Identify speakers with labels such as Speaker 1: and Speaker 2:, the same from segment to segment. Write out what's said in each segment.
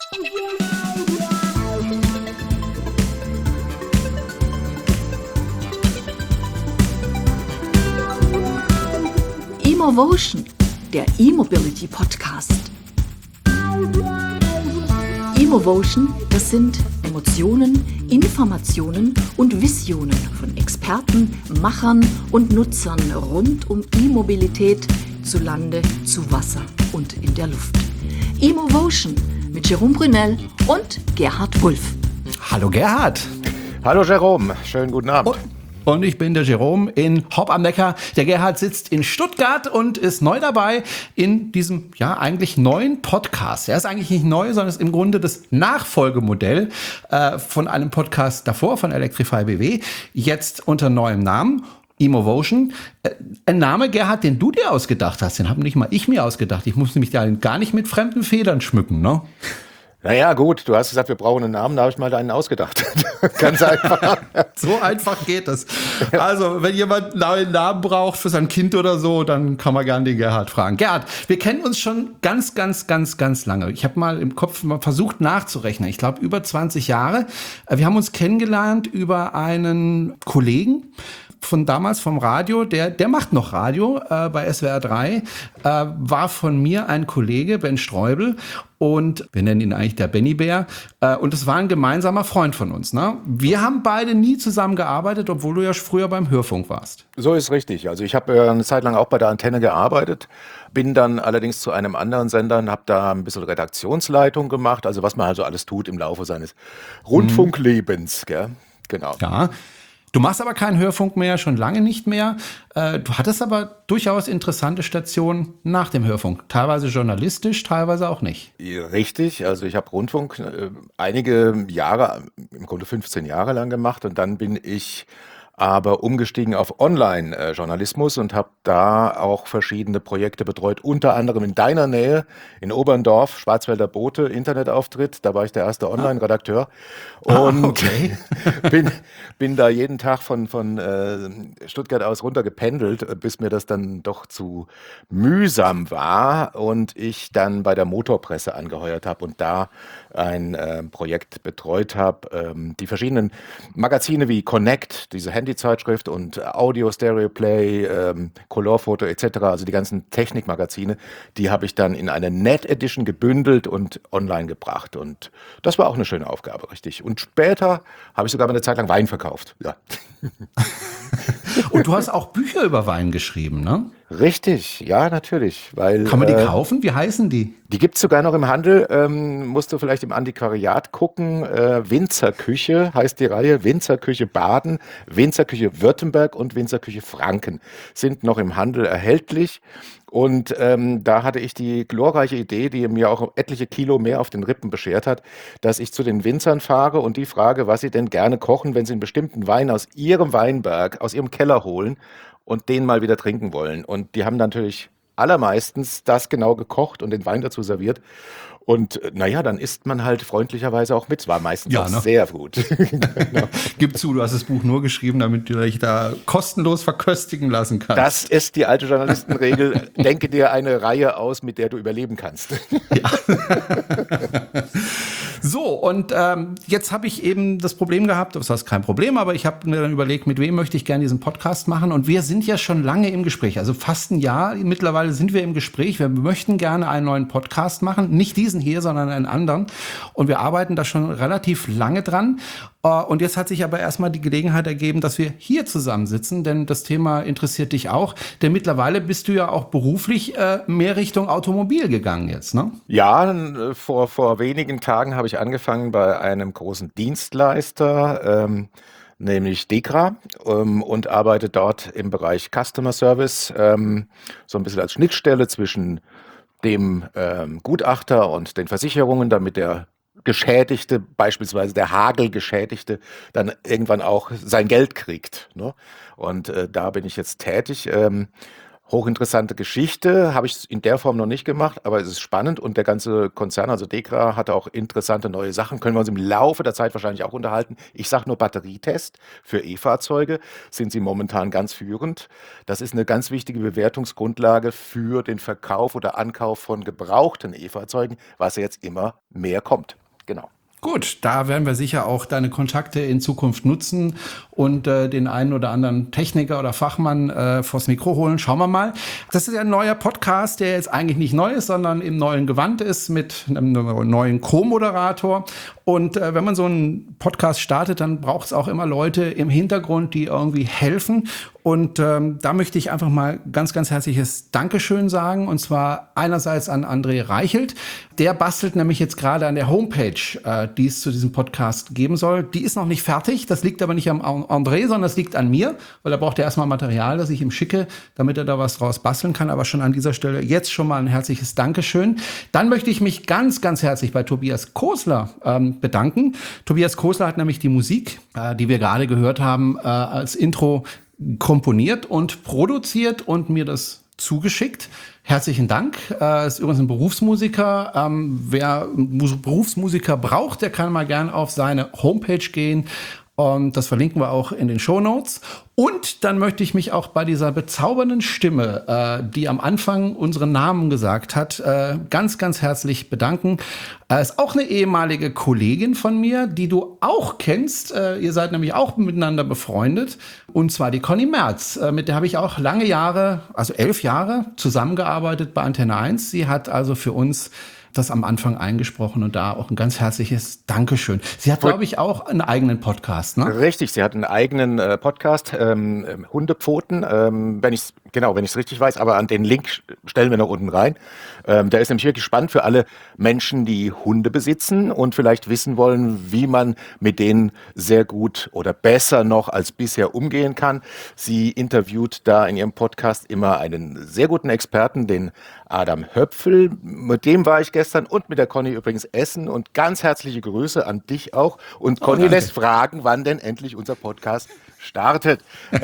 Speaker 1: Emotion, der E-Mobility Podcast. Emotion, das sind Emotionen, Informationen und Visionen von Experten, Machern und Nutzern rund um E-Mobilität zu Lande, zu Wasser und in der Luft. Emotion mit Jerome Brunel und Gerhard Wulff.
Speaker 2: Hallo Gerhard.
Speaker 3: Hallo Jerome, schönen guten Abend.
Speaker 2: Und ich bin der Jerome in Hopp am Neckar. Der Gerhard sitzt in Stuttgart und ist neu dabei in diesem, ja, eigentlich neuen Podcast. Er ist eigentlich nicht neu, sondern ist im Grunde das Nachfolgemodell von einem Podcast davor, von Electrify BW, jetzt unter neuem Namen. Emotion. Ein Name, Gerhard, den du dir ausgedacht hast, den habe nicht mal ich mir ausgedacht. Ich muss nämlich da gar nicht mit fremden Federn schmücken, ne?
Speaker 3: Naja, gut, du hast gesagt, wir brauchen einen Namen, da habe ich mal einen ausgedacht. Ganz einfach.
Speaker 2: So einfach geht es. Also, wenn jemand einen neuen Namen braucht für sein Kind oder so, dann kann man gerne den Gerhard fragen. Gerhard, wir kennen uns schon ganz lange. Ich habe mal im Kopf mal versucht nachzurechnen. Ich glaube, über 20 Jahre. Wir haben uns kennengelernt über einen Kollegen von damals vom Radio, der macht noch Radio bei SWR 3, war von mir ein Kollege, Ben Streubel, und wir nennen ihn eigentlich der Benny Bär, und es war ein gemeinsamer Freund von uns. Ne? Wir haben beide nie zusammen gearbeitet, obwohl du ja früher beim Hörfunk warst.
Speaker 3: So ist richtig. Also ich habe eine Zeit lang auch bei der Antenne gearbeitet, bin dann allerdings zu einem anderen Sender und habe da ein bisschen Redaktionsleitung gemacht, also was man also alles tut im Laufe seines Rundfunklebens. Gell? Genau.
Speaker 2: Ja. Du machst aber keinen Hörfunk mehr, schon lange nicht mehr. Du hattest aber durchaus interessante Stationen nach dem Hörfunk. Teilweise journalistisch, teilweise auch nicht.
Speaker 3: Richtig, also ich habe Rundfunk einige Jahre, im Grunde 15 Jahre lang gemacht, und dann bin ich aber umgestiegen auf Online-Journalismus und habe da auch verschiedene Projekte betreut, unter anderem in deiner Nähe, in Oberndorf, Schwarzwälder Bote, Internetauftritt. Da war ich der erste Online-Redakteur und
Speaker 2: okay.
Speaker 3: bin da jeden Tag von Stuttgart aus runter gependelt, bis mir das dann doch zu mühsam war und ich dann bei der Motorpresse angeheuert habe und da ein Projekt betreut habe. Die verschiedenen Magazine wie Connect, diese Handyzeitschrift, und Audio, Stereo Play, Colorfoto etc., also die ganzen Technikmagazine, die habe ich dann in eine Net Edition gebündelt und online gebracht. Und das war auch eine schöne Aufgabe, richtig. Und später habe ich sogar mal eine Zeit lang Wein verkauft. Ja.
Speaker 2: Und du hast auch Bücher über Wein geschrieben, ne?
Speaker 3: Richtig, ja, natürlich. Weil,
Speaker 2: kann man die kaufen? Wie heißen die?
Speaker 3: Die gibt es sogar noch im Handel. Musst du vielleicht im Antiquariat gucken. Winzerküche heißt die Reihe. Winzerküche Baden, Winzerküche Württemberg und Winzerküche Franken sind noch im Handel erhältlich. Und da hatte ich die glorreiche Idee, die mir auch etliche Kilo mehr auf den Rippen beschert hat, dass ich zu den Winzern fahre und die frage, was sie denn gerne kochen, wenn sie einen bestimmten Wein aus ihrem Weinberg, aus ihrem Keller holen und den mal wieder trinken wollen. Und die haben natürlich allermeistens das genau gekocht und den Wein dazu serviert. Und naja, dann isst man halt freundlicherweise auch mit. Es war meistens
Speaker 2: Ja,
Speaker 3: auch
Speaker 2: ne?
Speaker 3: sehr gut. Genau.
Speaker 2: Gib zu, du hast das Buch nur geschrieben, damit du dich da kostenlos verköstigen lassen kannst.
Speaker 3: Das ist die alte Journalistenregel. Denke dir eine Reihe aus, mit der du überleben kannst.
Speaker 2: So, und jetzt habe ich eben das Problem gehabt, das heißt kein Problem, aber ich habe mir dann überlegt, mit wem möchte ich gerne diesen Podcast machen, und wir sind ja schon lange im Gespräch, also fast ein Jahr mittlerweile sind wir im Gespräch, wir möchten gerne einen neuen Podcast machen, nicht diesen hier, sondern einen anderen, und wir arbeiten da schon relativ lange dran. Und jetzt hat sich aber erstmal die Gelegenheit ergeben, dass wir hier zusammensitzen, denn das Thema interessiert dich auch. Denn mittlerweile bist du ja auch beruflich mehr Richtung Automobil gegangen jetzt, ne?
Speaker 3: Ja, vor wenigen Tagen habe ich angefangen bei einem großen Dienstleister, nämlich DEKRA, und arbeite dort im Bereich Customer Service, so ein bisschen als Schnittstelle zwischen dem Gutachter und den Versicherungen, damit der Geschädigte, beispielsweise der Hagelgeschädigte, dann irgendwann auch sein Geld kriegt. Ne? Und da bin ich jetzt tätig. Hochinteressante Geschichte, habe ich in der Form noch nicht gemacht, aber es ist spannend und der ganze Konzern, also DEKRA, hatte auch interessante neue Sachen. Können wir uns im Laufe der Zeit wahrscheinlich auch unterhalten. Ich sage nur Batterietest für E-Fahrzeuge sind sie momentan ganz führend. Das ist eine ganz wichtige Bewertungsgrundlage für den Verkauf oder Ankauf von gebrauchten E-Fahrzeugen, was jetzt immer mehr kommt. Genau.
Speaker 2: Gut, da werden wir sicher auch deine Kontakte in Zukunft nutzen und den einen oder anderen Techniker oder Fachmann vors Mikro holen. Schauen wir mal. Das ist ja ein neuer Podcast, der jetzt eigentlich nicht neu ist, sondern im neuen Gewand ist mit einem neuen Co-Moderator. Und wenn man so einen Podcast startet, dann braucht es auch immer Leute im Hintergrund, die irgendwie helfen. Und da möchte ich einfach mal ganz, ganz herzliches Dankeschön sagen. Und zwar einerseits an André Reichelt. Der bastelt nämlich jetzt gerade an der Homepage, die es zu diesem Podcast geben soll. Die ist noch nicht fertig. Das liegt aber nicht am André, sondern das liegt an mir. Weil er braucht ja erstmal Material, das ich ihm schicke, damit er da was draus basteln kann. Aber schon an dieser Stelle jetzt schon mal ein herzliches Dankeschön. Dann möchte ich mich ganz, ganz herzlich bei Tobias Kosler bedanken. Tobias Kosler hat nämlich die Musik, die wir gerade gehört haben, als Intro komponiert und produziert und mir das zugeschickt. Herzlichen Dank. Ist übrigens ein Berufsmusiker. Wer Berufsmusiker braucht, der kann mal gern auf seine Homepage gehen. Und das verlinken wir auch in den Shownotes. Und dann möchte ich mich auch bei dieser bezaubernden Stimme, die am Anfang unseren Namen gesagt hat, ganz, ganz herzlich bedanken. Ist auch eine ehemalige Kollegin von mir, die du auch kennst. Ihr seid nämlich auch miteinander befreundet. Und zwar die Conny Merz. Mit der habe ich auch lange Jahre, also 11 Jahre, zusammengearbeitet bei Antenne 1. Sie hat also für uns das am Anfang eingesprochen und da auch ein ganz herzliches Dankeschön. Sie hat, glaube ich, auch einen eigenen Podcast, ne?
Speaker 3: Richtig, sie hat einen eigenen Podcast, Hundepfoten, wenn ich es richtig weiß, aber an den Link stellen wir noch unten rein. Der ist nämlich wirklich spannend für alle Menschen, die Hunde besitzen und vielleicht wissen wollen, wie man mit denen sehr gut oder besser noch als bisher umgehen kann. Sie interviewt da in ihrem Podcast immer einen sehr guten Experten, den Adam Höpfel. Mit dem war ich gestern und mit der Conny übrigens essen und ganz herzliche Grüße an dich auch. Und Conny lässt fragen, wann denn endlich unser Podcast startet.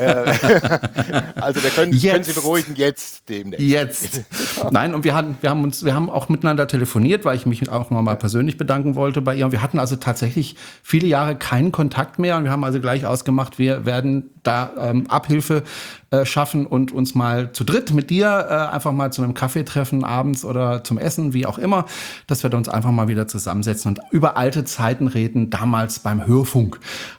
Speaker 3: Also da können Sie beruhigen, jetzt demnächst.
Speaker 2: Jetzt. Nein, und wir haben auch miteinander telefoniert, weil ich mich auch nochmal persönlich bedanken wollte bei ihr. Und wir hatten also tatsächlich viele Jahre keinen Kontakt mehr. Und wir haben also gleich ausgemacht, wir werden da Abhilfe schaffen und uns mal zu dritt mit dir einfach mal zu einem Kaffee treffen, abends oder zum Essen, wie auch immer, dass wir uns einfach mal wieder zusammensetzen und über alte Zeiten reden, damals beim Hörfunk.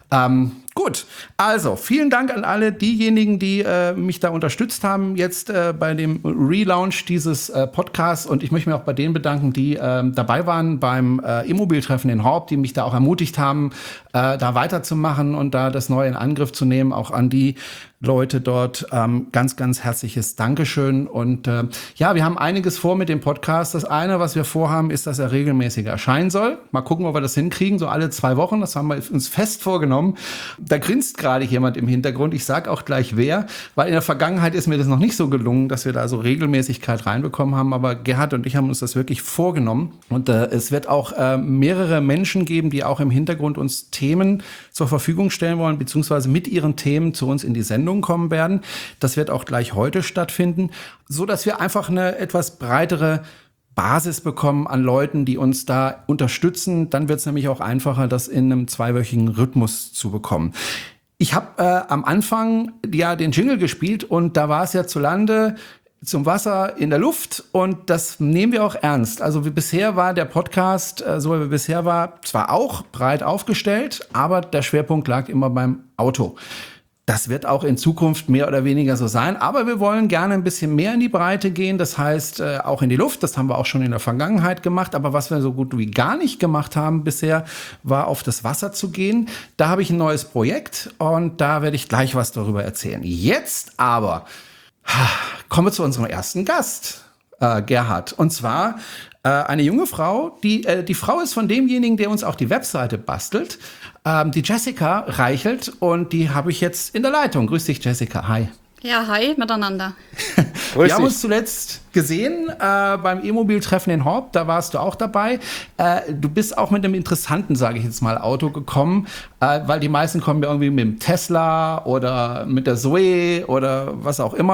Speaker 2: Gut, also vielen Dank an alle diejenigen, die mich da unterstützt haben jetzt bei dem Relaunch dieses Podcasts, und ich möchte mich auch bei denen bedanken, die dabei waren beim E-Mobil-Treffen in Horb, die mich da auch ermutigt haben, da weiterzumachen und da das Neue in Angriff zu nehmen. Auch an die Leute dort ganz, ganz herzliches Dankeschön. Und ja, wir haben einiges vor mit dem Podcast. Das eine, was wir vorhaben, ist, dass er regelmäßig erscheinen soll. Mal gucken, ob wir das hinkriegen, so alle 2 Wochen. Das haben wir uns fest vorgenommen. Da grinst gerade jemand im Hintergrund. Ich sage auch gleich wer, weil in der Vergangenheit ist mir das noch nicht so gelungen, dass wir da so Regelmäßigkeit reinbekommen haben. Aber Gerhard und ich haben uns das wirklich vorgenommen. Und es wird auch mehrere Menschen geben, die auch im Hintergrund uns Themen zur Verfügung stellen wollen, beziehungsweise mit ihren Themen zu uns in die Sendung kommen werden. Das wird auch gleich heute stattfinden, so dass wir einfach eine etwas breitere Basis bekommen an Leuten, die uns da unterstützen. Dann wird es nämlich auch einfacher, das in einem 2-wöchigen Rhythmus zu bekommen. Ich habe am Anfang ja den Jingle gespielt und da war es ja zu Lande, zum Wasser, in der Luft, und das nehmen wir auch ernst. Also wie bisher war der Podcast, so wie er bisher war, zwar auch breit aufgestellt, aber der Schwerpunkt lag immer beim Auto. Das wird auch in Zukunft mehr oder weniger so sein, aber wir wollen gerne ein bisschen mehr in die Breite gehen, das heißt auch in die Luft, das haben wir auch schon in der Vergangenheit gemacht, aber was wir so gut wie gar nicht gemacht haben bisher, war auf das Wasser zu gehen. Da habe ich ein neues Projekt und da werde ich gleich was darüber erzählen. Jetzt aber kommen wir zu unserem ersten Gast, Gerhard, und zwar eine junge Frau, die Frau ist von demjenigen, der uns auch die Webseite bastelt, die Jessica Reichelt, und die habe ich jetzt in der Leitung. Grüß dich, Jessica. Hi.
Speaker 4: Ja, hi miteinander.
Speaker 2: Wir haben uns zuletzt gesehen beim E-Mobil-Treffen in Horb, da warst du auch dabei. Du bist auch mit einem interessanten, sage ich jetzt mal, Auto gekommen, weil die meisten kommen ja irgendwie mit dem Tesla oder mit der Zoe oder was auch immer.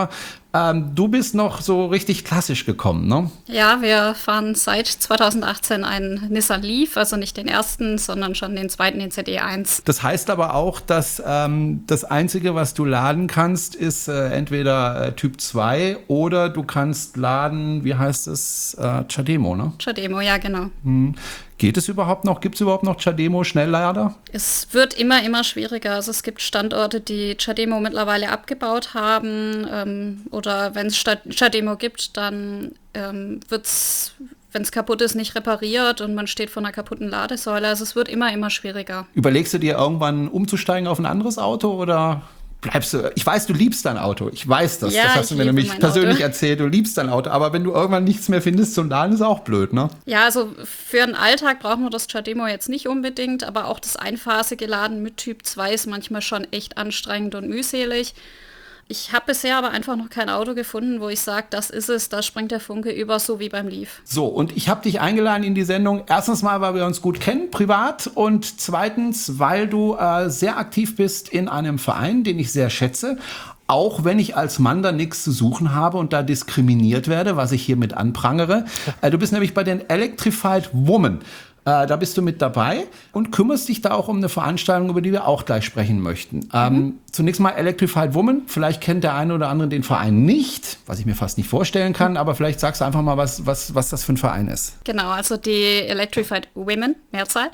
Speaker 2: Du bist noch so richtig klassisch gekommen, ne?
Speaker 4: Ja, wir fahren seit 2018 einen Nissan Leaf, also nicht den ersten, sondern schon den zweiten, den ZE1.
Speaker 2: Das heißt aber auch, dass das Einzige, was du laden kannst, ist entweder Typ 2 oder du kannst laden, wie heißt es, CHAdeMO, ne?
Speaker 4: CHAdeMO, ja genau.
Speaker 2: Geht es überhaupt noch? Gibt es überhaupt noch CHAdeMO Schnelllader?
Speaker 4: Es wird immer schwieriger. Also es gibt Standorte, die CHAdeMO mittlerweile abgebaut haben. Oder wenn es CHAdeMO gibt, dann wird es, wenn es kaputt ist, nicht repariert und man steht vor einer kaputten Ladesäule. Also es wird immer schwieriger.
Speaker 2: Überlegst du dir irgendwann umzusteigen auf ein anderes Auto oder bleibst du? Ich weiß, du liebst dein Auto. Ich weiß das.
Speaker 4: Ja,
Speaker 2: das hast du mir nämlich persönlich erzählt. Du liebst dein Auto. Aber wenn du irgendwann nichts mehr findest zum Laden, ist auch blöd, ne?
Speaker 4: Ja, also für den Alltag brauchen wir das CHAdeMO jetzt nicht unbedingt, aber auch das einphasige Laden mit Typ 2 ist manchmal schon echt anstrengend und mühselig. Ich habe bisher aber einfach noch kein Auto gefunden, wo ich sage, das ist es, da springt der Funke über, so wie beim Leaf.
Speaker 2: So, und ich habe dich eingeladen in die Sendung. Erstens mal, weil wir uns gut kennen, privat. Und zweitens, weil du sehr aktiv bist in einem Verein, den ich sehr schätze. Auch wenn ich als Mann da nichts zu suchen habe und da diskriminiert werde, was ich hiermit anprangere. Du bist nämlich bei den Electrified Women. Da bist du mit dabei und kümmerst dich da auch um eine Veranstaltung, über die wir auch gleich sprechen möchten. Zunächst mal Electrified Woman. Vielleicht kennt der eine oder andere den Verein nicht, was ich mir fast nicht vorstellen kann, aber vielleicht sagst du einfach mal, was das für ein Verein ist.
Speaker 4: Genau, also die Electrified Women, Mehrzahl,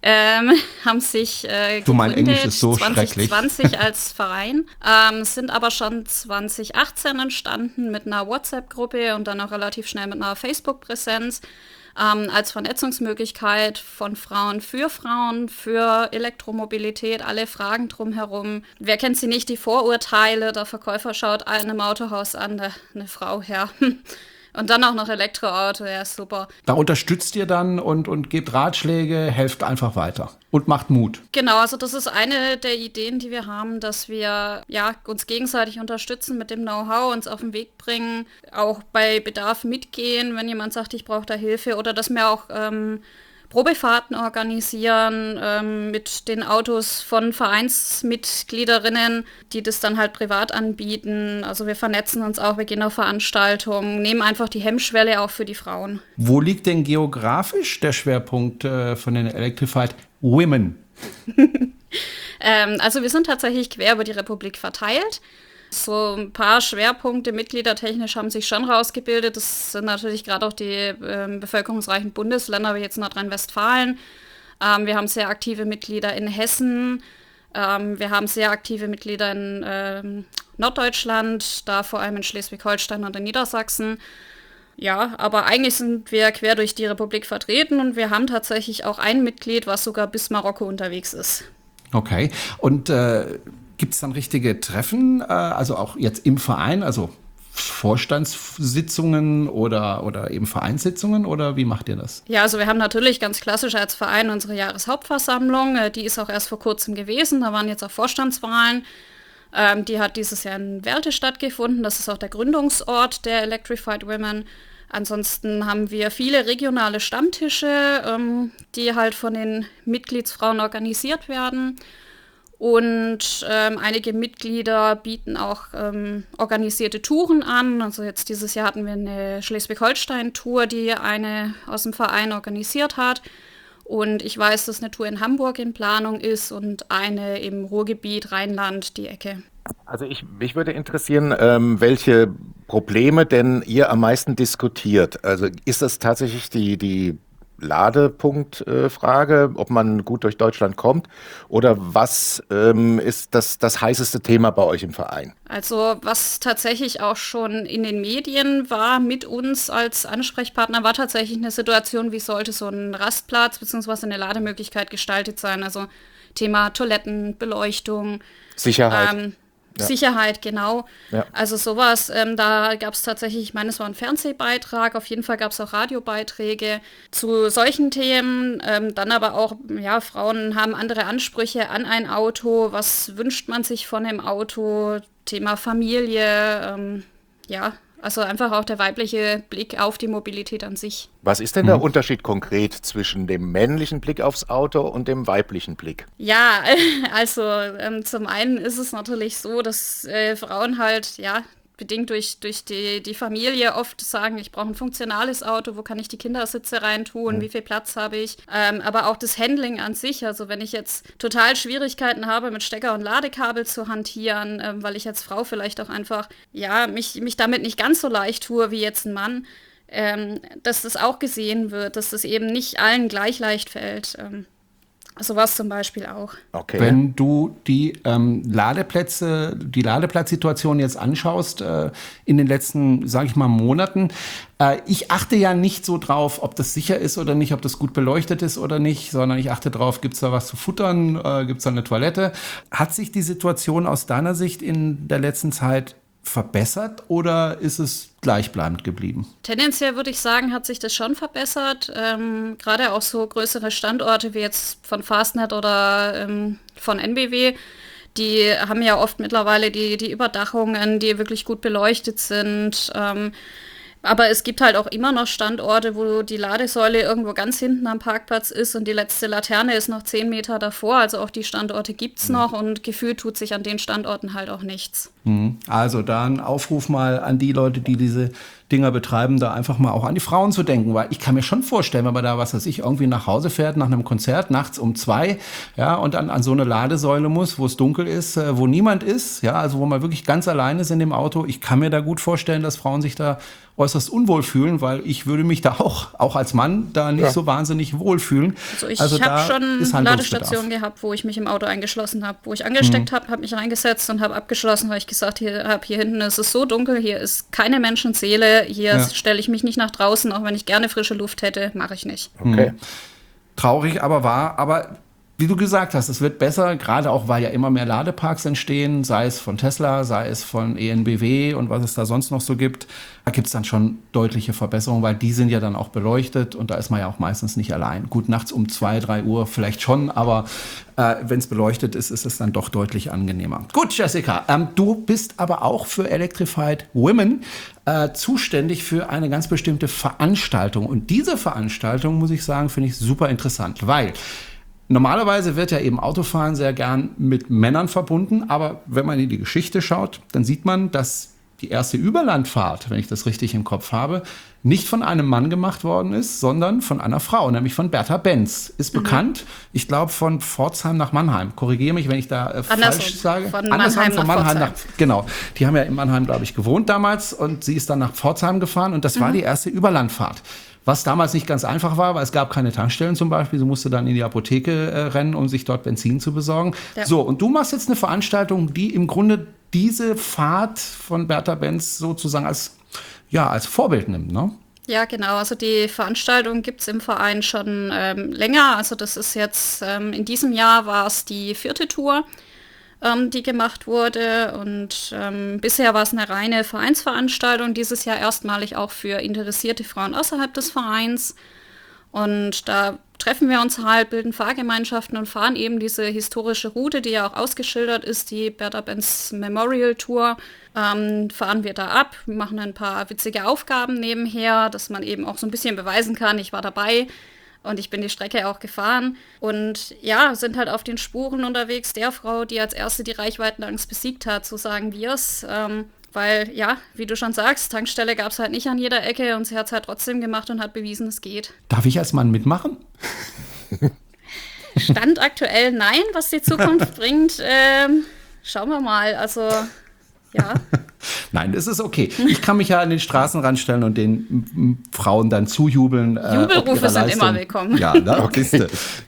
Speaker 4: haben sich
Speaker 2: du, mein Englisch ist so
Speaker 4: 2020 als Verein, sind aber schon 2018 entstanden mit einer WhatsApp-Gruppe und dann auch relativ schnell mit einer Facebook-Präsenz. Als Vernetzungsmöglichkeit von Frauen, für Elektromobilität, alle Fragen drumherum. Wer kennt sie nicht, die Vorurteile, der Verkäufer schaut einem Autohaus an, eine Frau, ja. Und dann auch noch Elektroauto, ja, super.
Speaker 2: Da unterstützt ihr dann und gebt Ratschläge, helft einfach weiter und macht Mut.
Speaker 4: Genau, also das ist eine der Ideen, die wir haben, dass wir uns gegenseitig unterstützen mit dem Know-how, uns auf den Weg bringen, auch bei Bedarf mitgehen, wenn jemand sagt, ich brauche da Hilfe, oder dass wir auch Probefahrten organisieren mit den Autos von Vereinsmitgliederinnen, die das dann halt privat anbieten. Also wir vernetzen uns auch, wir gehen auf Veranstaltungen, nehmen einfach die Hemmschwelle auch für die Frauen.
Speaker 2: Wo liegt denn geografisch der Schwerpunkt von den Electrified Women?
Speaker 4: Also wir sind tatsächlich quer über die Republik verteilt. So ein paar Schwerpunkte mitgliedertechnisch haben sich schon rausgebildet. Das sind natürlich gerade auch die bevölkerungsreichen Bundesländer, wie jetzt Nordrhein-Westfalen. Wir haben sehr aktive Mitglieder in Hessen. Wir haben sehr aktive Mitglieder in Norddeutschland, da vor allem in Schleswig-Holstein und in Niedersachsen. Ja, aber eigentlich sind wir quer durch die Republik vertreten und wir haben tatsächlich auch ein Mitglied, was sogar bis Marokko unterwegs ist.
Speaker 2: Okay, und gibt es dann richtige Treffen, also auch jetzt im Verein, also Vorstandssitzungen oder eben Vereinssitzungen, oder wie macht ihr das?
Speaker 4: Ja, also wir haben natürlich ganz klassisch als Verein unsere Jahreshauptversammlung, die ist auch erst vor kurzem gewesen, da waren jetzt auch Vorstandswahlen. Die hat dieses Jahr in Werlte stattgefunden, das ist auch der Gründungsort der Electrified Women. Ansonsten haben wir viele regionale Stammtische, die halt von den Mitgliedsfrauen organisiert werden. Und einige Mitglieder bieten auch organisierte Touren an. Also jetzt dieses Jahr hatten wir eine Schleswig-Holstein-Tour, die eine aus dem Verein organisiert hat. Und ich weiß, dass eine Tour in Hamburg in Planung ist und eine im Ruhrgebiet, Rheinland, die Ecke.
Speaker 3: Also mich würde interessieren, welche Probleme denn ihr am meisten diskutiert. Also ist das tatsächlich die Ladepunktfrage, ob man gut durch Deutschland kommt, oder was ist das heißeste Thema bei euch im Verein?
Speaker 4: Also was tatsächlich auch schon in den Medien war mit uns als Ansprechpartner, war tatsächlich eine Situation, wie sollte so ein Rastplatz bzw. eine Lademöglichkeit gestaltet sein. Also Thema Toiletten, Beleuchtung,
Speaker 3: Sicherheit. Ja.
Speaker 4: Sicherheit, genau.
Speaker 3: Ja.
Speaker 4: Also sowas, da gab es tatsächlich, ich meine, es war ein Fernsehbeitrag, auf jeden Fall gab es auch Radiobeiträge zu solchen Themen. Dann aber auch, ja, Frauen haben andere Ansprüche an ein Auto. Was wünscht man sich von dem Auto? Thema Familie, ja. Also einfach auch der weibliche Blick auf die Mobilität an sich.
Speaker 3: Was ist denn der Unterschied konkret zwischen dem männlichen Blick aufs Auto und dem weiblichen Blick?
Speaker 4: Ja, also zum einen ist es natürlich so, dass Frauen halt, ja, bedingt durch die Familie oft sagen, ich brauche ein funktionales Auto, wo kann ich die Kindersitze reintun, wie viel Platz habe ich. Aber auch das Handling an sich, also wenn ich jetzt total Schwierigkeiten habe, mit Stecker und Ladekabel zu hantieren, weil ich als Frau vielleicht auch einfach, mich damit nicht ganz so leicht tue wie jetzt ein Mann, dass das auch gesehen wird, dass das eben nicht allen gleich leicht fällt. Sowas zum Beispiel auch.
Speaker 2: Okay. Wenn du die Ladeplatzsituation jetzt anschaust in den letzten, sage ich mal, Monaten, ich achte ja nicht so drauf, ob das sicher ist oder nicht, ob das gut beleuchtet ist oder nicht, sondern ich achte drauf, gibt es da was zu futtern, gibt es da eine Toilette. Hat sich die Situation aus deiner Sicht in der letzten Zeit verbessert oder ist es gleichbleibend geblieben?
Speaker 4: Tendenziell würde ich sagen, hat sich das schon verbessert. Gerade auch so größere Standorte wie jetzt von Fastnet oder von NBW, die haben ja oft mittlerweile die Überdachungen, die wirklich gut beleuchtet sind. Aber es gibt halt auch immer noch Standorte, wo die Ladesäule irgendwo ganz hinten am Parkplatz ist und die letzte Laterne ist noch 10 Meter davor. Also auch die Standorte gibt's noch und gefühlt tut sich an den Standorten halt auch nichts.
Speaker 2: Also da ein Aufruf mal an die Leute, die diese Dinger betreiben, da einfach mal auch an die Frauen zu denken, weil ich kann mir schon vorstellen, wenn man da, was weiß ich, irgendwie nach Hause fährt, nach einem Konzert, nachts um 2, ja, und dann an so eine Ladesäule muss, wo es dunkel ist, wo niemand ist, ja, also wo man wirklich ganz allein ist in dem Auto. Ich kann mir da gut vorstellen, dass Frauen sich da äußerst unwohl fühlen, weil ich würde mich da auch als Mann da nicht so wahnsinnig wohlfühlen.
Speaker 4: Also ich habe schon Ladestationen gehabt, wo ich mich im Auto eingeschlossen habe, wo ich angesteckt habe, mich reingesetzt und habe abgeschlossen, weil ich gesagt habe, hier hinten ist es so dunkel, hier ist keine Menschenseele, hier stelle ich mich nicht nach draußen, auch wenn ich gerne frische Luft hätte, mache ich nicht.
Speaker 2: Okay. Traurig, aber wahr, aber wie du gesagt hast, es wird besser, gerade auch, weil ja immer mehr Ladeparks entstehen, sei es von Tesla, sei es von ENBW und was es da sonst noch so gibt. Da gibt es dann schon deutliche Verbesserungen, weil die sind ja dann auch beleuchtet und da ist man ja auch meistens nicht allein. Gut, nachts um 2, 3 Uhr vielleicht schon, aber wenn es beleuchtet ist, ist es dann doch deutlich angenehmer. Gut, Jessica, du bist aber auch für Electrified Women zuständig für eine ganz bestimmte Veranstaltung. Und diese Veranstaltung, muss ich sagen, finde ich super interessant, weil normalerweise wird ja eben Autofahren sehr gern mit Männern verbunden, aber wenn man in die Geschichte schaut, dann sieht man, dass die erste Überlandfahrt, wenn ich das richtig im Kopf habe, nicht von einem Mann gemacht worden ist, sondern von einer Frau, nämlich von Bertha Benz. Ist bekannt, ich glaube, von Pforzheim nach Mannheim. Korrigiere mich, wenn ich da falsch sage.
Speaker 4: Von Mannheim nach
Speaker 2: genau, die haben ja in Mannheim, glaube ich, gewohnt damals und sie ist dann nach Pforzheim gefahren und das war die erste Überlandfahrt. Was damals nicht ganz einfach war, weil es gab keine Tankstellen zum Beispiel. Sie musste dann in die Apotheke rennen, um sich dort Benzin zu besorgen. Ja. So, und du machst jetzt eine Veranstaltung, die im Grunde diese Fahrt von Bertha Benz sozusagen als Vorbild nimmt, ne?
Speaker 4: Ja, genau. Also die Veranstaltung gibt es im Verein schon länger. Also das ist jetzt, in diesem Jahr war es die 4. Tour, die gemacht wurde. Und bisher war es eine reine Vereinsveranstaltung. Dieses Jahr erstmalig auch für interessierte Frauen außerhalb des Vereins. Und da treffen wir uns halt, bilden Fahrgemeinschaften und fahren eben diese historische Route, die ja auch ausgeschildert ist, die Bertha Benz Memorial Tour, fahren wir da ab, machen ein paar witzige Aufgaben nebenher, dass man eben auch so ein bisschen beweisen kann, ich war dabei und ich bin die Strecke auch gefahren und ja, sind halt auf den Spuren unterwegs der Frau, die als erste die Reichweitenangst besiegt hat, so sagen wir es. Weil, ja, wie du schon sagst, Tankstelle gab es halt nicht an jeder Ecke und sie hat es halt trotzdem gemacht und hat bewiesen, es geht.
Speaker 2: Darf ich als Mann mitmachen?
Speaker 4: Stand aktuell nein, was die Zukunft bringt. Schauen wir mal, also ja.
Speaker 2: Nein, das ist okay. Ich kann mich ja an den Straßenrand stellen und den Frauen dann zujubeln.
Speaker 4: Jubelrufe sind immer willkommen.
Speaker 2: Ja, ne? Okay.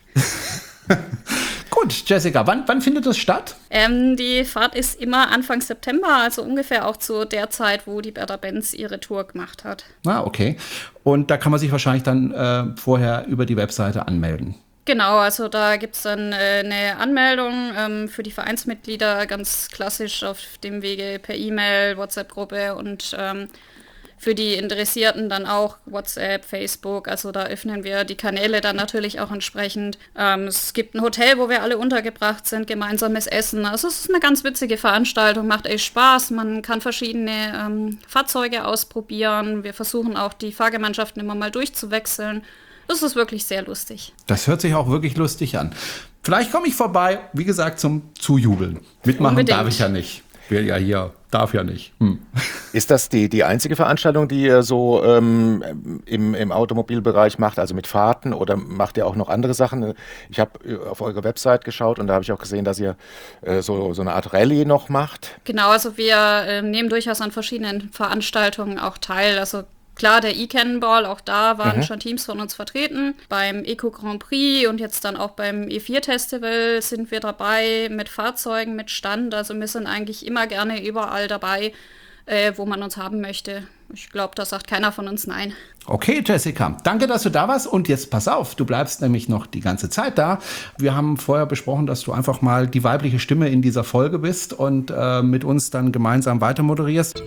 Speaker 2: Gut, Jessica, wann findet das statt?
Speaker 4: Die Fahrt ist immer Anfang September, also ungefähr auch zu der Zeit, wo die Bertha Benz ihre Tour gemacht hat.
Speaker 2: Ah, okay. Und da kann man sich wahrscheinlich dann vorher über die Webseite anmelden.
Speaker 4: Genau, also da gibt es dann eine Anmeldung für die Vereinsmitglieder, ganz klassisch auf dem Wege per E-Mail, WhatsApp-Gruppe und für die Interessierten dann auch WhatsApp, Facebook, also da öffnen wir die Kanäle dann natürlich auch entsprechend. Es gibt ein Hotel, wo wir alle untergebracht sind, gemeinsames Essen. Also es ist eine ganz witzige Veranstaltung, macht echt Spaß. Man kann verschiedene Fahrzeuge ausprobieren. Wir versuchen auch die Fahrgemeinschaften immer mal durchzuwechseln. Das ist wirklich sehr lustig.
Speaker 2: Das hört sich auch wirklich lustig an. Vielleicht komme ich vorbei, wie gesagt, zum Zujubeln. Mitmachen darf ich ja nicht. will ja hier, darf ja nicht.
Speaker 3: Ist das die einzige Veranstaltung, die ihr so im Automobilbereich macht, also mit Fahrten, oder macht ihr auch noch andere Sachen? Ich habe auf eure Website geschaut und da habe ich auch gesehen, dass ihr so eine Art Rallye noch macht.
Speaker 4: Genau, also wir nehmen durchaus an verschiedenen Veranstaltungen auch teil. Also klar, der E-Cannonball, auch da waren schon Teams von uns vertreten. Beim Eco Grand Prix und jetzt dann auch beim E4 Festival sind wir dabei mit Fahrzeugen, mit Stand. Also wir sind eigentlich immer gerne überall dabei, wo man uns haben möchte. Ich glaube, da sagt keiner von uns nein.
Speaker 2: Okay, Jessica, danke, dass du da warst. Und jetzt pass auf, du bleibst nämlich noch die ganze Zeit da. Wir haben vorher besprochen, dass du einfach mal die weibliche Stimme in dieser Folge bist und mit uns dann gemeinsam weiter moderierst.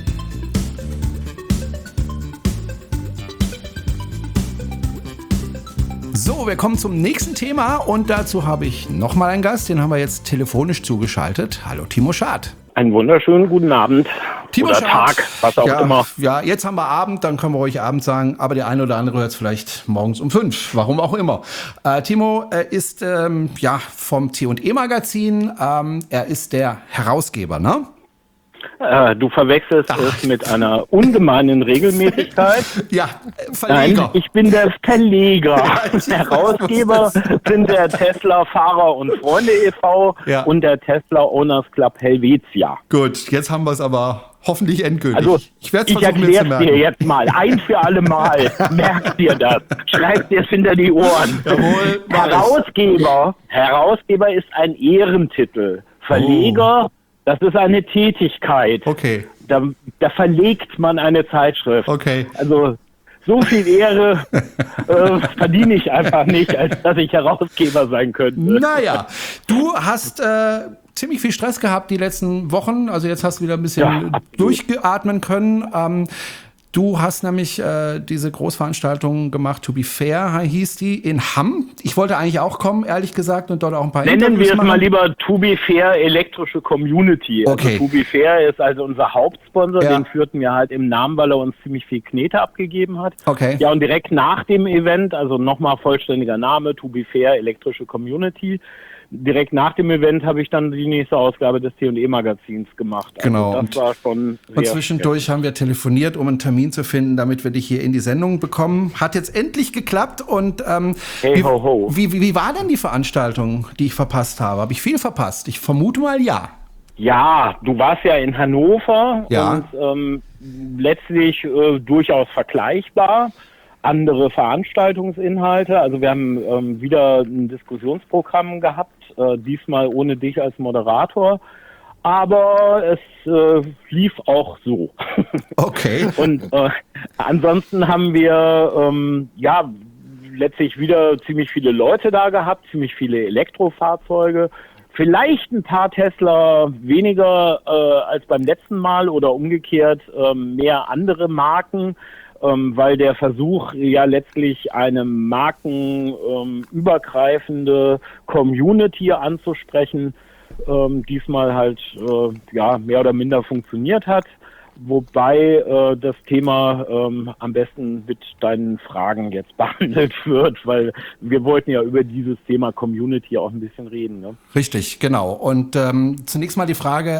Speaker 2: So, wir kommen zum nächsten Thema und dazu habe ich nochmal einen Gast, den haben wir jetzt telefonisch zugeschaltet. Hallo, Timo Schad.
Speaker 5: Einen wunderschönen guten Abend
Speaker 2: Timo
Speaker 5: oder
Speaker 2: Schad.
Speaker 5: Tag, was auch immer.
Speaker 2: Ja, jetzt haben wir Abend, dann können wir ruhig Abend sagen, aber der eine oder andere hört es vielleicht morgens um 5, warum auch immer. Timo ist vom T&E-Magazin, er ist der Herausgeber, ne?
Speaker 5: Du verwechselst es mit einer ungemeinen Regelmäßigkeit.
Speaker 2: Ja, Verleger.
Speaker 5: Nein, ich bin der Verleger. Herausgeber sind der Tesla Fahrer und Freunde e.V. und der Tesla Owners Club Helvetia.
Speaker 2: Gut, jetzt haben wir es aber hoffentlich endgültig.
Speaker 5: Also,
Speaker 2: ich
Speaker 5: erkläre dir jetzt mal, ein für alle Mal. Merk dir das. Schreib dir es hinter die Ohren.
Speaker 2: Jawohl,
Speaker 5: Herausgeber ist ein Ehrentitel. Verleger, das ist eine Tätigkeit.
Speaker 2: Okay.
Speaker 5: Da verlegt man eine Zeitschrift.
Speaker 2: Okay.
Speaker 5: Also so viel Ehre verdiene ich einfach nicht, als dass ich Herausgeber sein könnte.
Speaker 2: Naja, du hast ziemlich viel Stress gehabt die letzten Wochen. Also jetzt hast du wieder ein bisschen durchgeatmen können. Du hast nämlich diese Großveranstaltung gemacht, To Be Fair hieß die, in Hamm. Ich wollte eigentlich auch kommen, ehrlich gesagt, und dort auch ein paar
Speaker 5: Nennen
Speaker 2: Interviews
Speaker 5: wir es
Speaker 2: machen.
Speaker 5: mal lieber To Be Fair elektrische Community.
Speaker 2: Okay.
Speaker 5: Also To Be Fair ist also unser Hauptsponsor,
Speaker 2: Ja.
Speaker 5: den führten wir halt im Namen, weil er uns ziemlich viel Knete abgegeben hat.
Speaker 2: Okay.
Speaker 5: Ja, und direkt nach dem Event, also nochmal vollständiger Name, To Be Fair elektrische Community, direkt nach dem Event habe ich dann die nächste Ausgabe des T&E-Magazins gemacht.
Speaker 2: Genau.
Speaker 5: Also das war schon sehr
Speaker 2: Und zwischendurch haben wir telefoniert, um einen Termin zu finden, damit wir dich hier in die Sendung bekommen. Hat jetzt endlich geklappt. Und
Speaker 5: Hey, ho, ho.
Speaker 2: wie war denn die Veranstaltung, die ich verpasst habe? Habe ich viel verpasst? Ich vermute mal ja.
Speaker 5: Ja, du warst ja in Hannover
Speaker 2: Ja.
Speaker 5: und letztlich durchaus vergleichbar. Andere Veranstaltungsinhalte. Also wir haben wieder ein Diskussionsprogramm gehabt, diesmal ohne dich als Moderator. Aber es lief auch so.
Speaker 2: Okay.
Speaker 5: Und ansonsten haben wir letztlich wieder ziemlich viele Leute da gehabt, ziemlich viele Elektrofahrzeuge. Vielleicht ein paar Tesla weniger als beim letzten Mal oder umgekehrt mehr andere Marken, weil der Versuch ja letztlich eine markenübergreifende Community anzusprechen, diesmal halt mehr oder minder funktioniert hat. Wobei das Thema am besten mit deinen Fragen jetzt behandelt wird, weil wir wollten ja über dieses Thema Community auch ein bisschen reden. Ne?
Speaker 2: Richtig, genau. Und zunächst mal die Frage,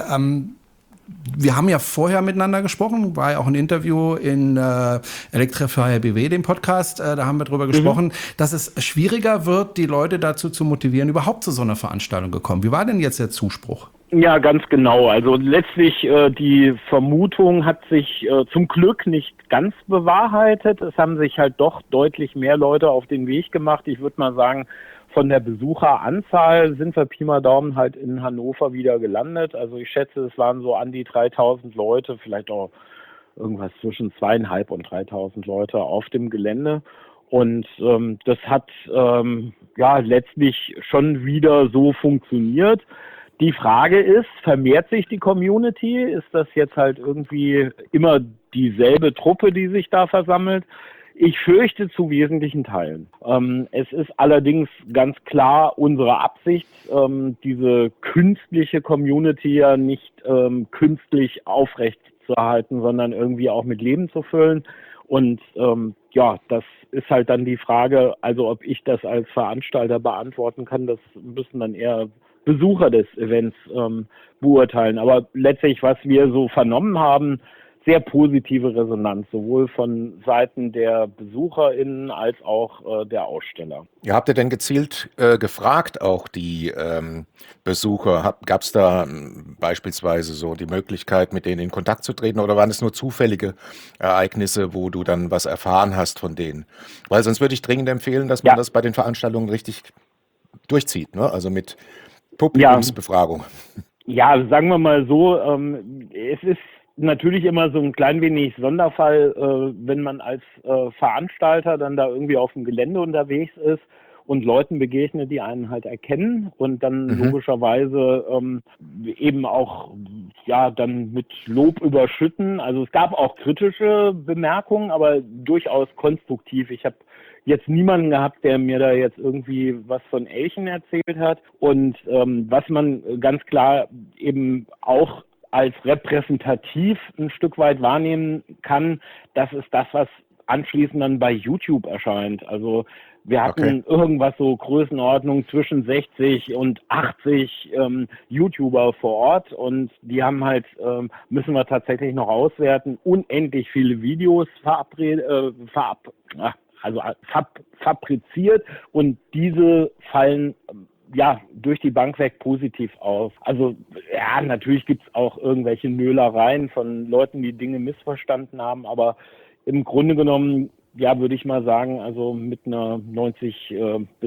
Speaker 2: wir haben ja vorher miteinander gesprochen, war ja auch ein Interview in Elektrify BW, dem Podcast, da haben wir drüber gesprochen, dass es schwieriger wird, die Leute dazu zu motivieren, überhaupt zu so einer Veranstaltung gekommen. Wie war denn jetzt der Zuspruch?
Speaker 5: Ja, ganz genau. Also letztlich die Vermutung hat sich zum Glück nicht ganz bewahrheitet. Es haben sich halt doch deutlich mehr Leute auf den Weg gemacht. Ich würde mal sagen, von der Besucheranzahl sind wir Pi mal Daumen halt in Hannover wieder gelandet. Also ich schätze, es waren so an die 3000 Leute, vielleicht auch irgendwas zwischen 2.500 und 3.000 Leute auf dem Gelände. Und das hat letztlich schon wieder so funktioniert. Die Frage ist, vermehrt sich die Community? Ist das jetzt halt irgendwie immer dieselbe Truppe, die sich da versammelt? Ich fürchte zu wesentlichen Teilen. Es ist allerdings ganz klar unsere Absicht, diese künstliche Community ja nicht künstlich aufrechtzuerhalten, sondern irgendwie auch mit Leben zu füllen. Und das ist halt dann die Frage, also ob ich das als Veranstalter beantworten kann, das müssen dann eher Besucher des Events beurteilen. Aber letztlich, was wir so vernommen haben, sehr positive Resonanz, sowohl von Seiten der BesucherInnen als auch der Aussteller.
Speaker 3: Ja, habt ihr denn gezielt gefragt, auch die Besucher? Gab es da beispielsweise so die Möglichkeit, mit denen in Kontakt zu treten, oder waren es nur zufällige Ereignisse, wo du dann was erfahren hast von denen? Weil sonst würde ich dringend empfehlen, dass man das bei den Veranstaltungen richtig durchzieht, ne? Also mit Publikumsbefragung.
Speaker 5: Ja, sagen wir mal so, es ist natürlich immer so ein klein wenig Sonderfall, wenn man als Veranstalter dann da irgendwie auf dem Gelände unterwegs ist und Leuten begegnet, die einen halt erkennen und dann logischerweise eben auch dann mit Lob überschütten. Also es gab auch kritische Bemerkungen, aber durchaus konstruktiv. Ich habe jetzt niemanden gehabt, der mir da jetzt irgendwie was von Elchen erzählt hat. Und was man ganz klar eben auch als repräsentativ ein Stück weit wahrnehmen kann, das ist das, was anschließend dann bei YouTube erscheint. Also wir hatten irgendwas so Größenordnung zwischen 60 und 80 YouTuber vor Ort, und die haben halt, müssen wir tatsächlich noch auswerten, unendlich viele Videos fabriziert, und diese fallen durch die Bank weg positiv auf. Also natürlich gibt es auch irgendwelche Nölereien von Leuten, die Dinge missverstanden haben, aber im Grunde genommen, würde ich mal sagen, also mit einer 90 bis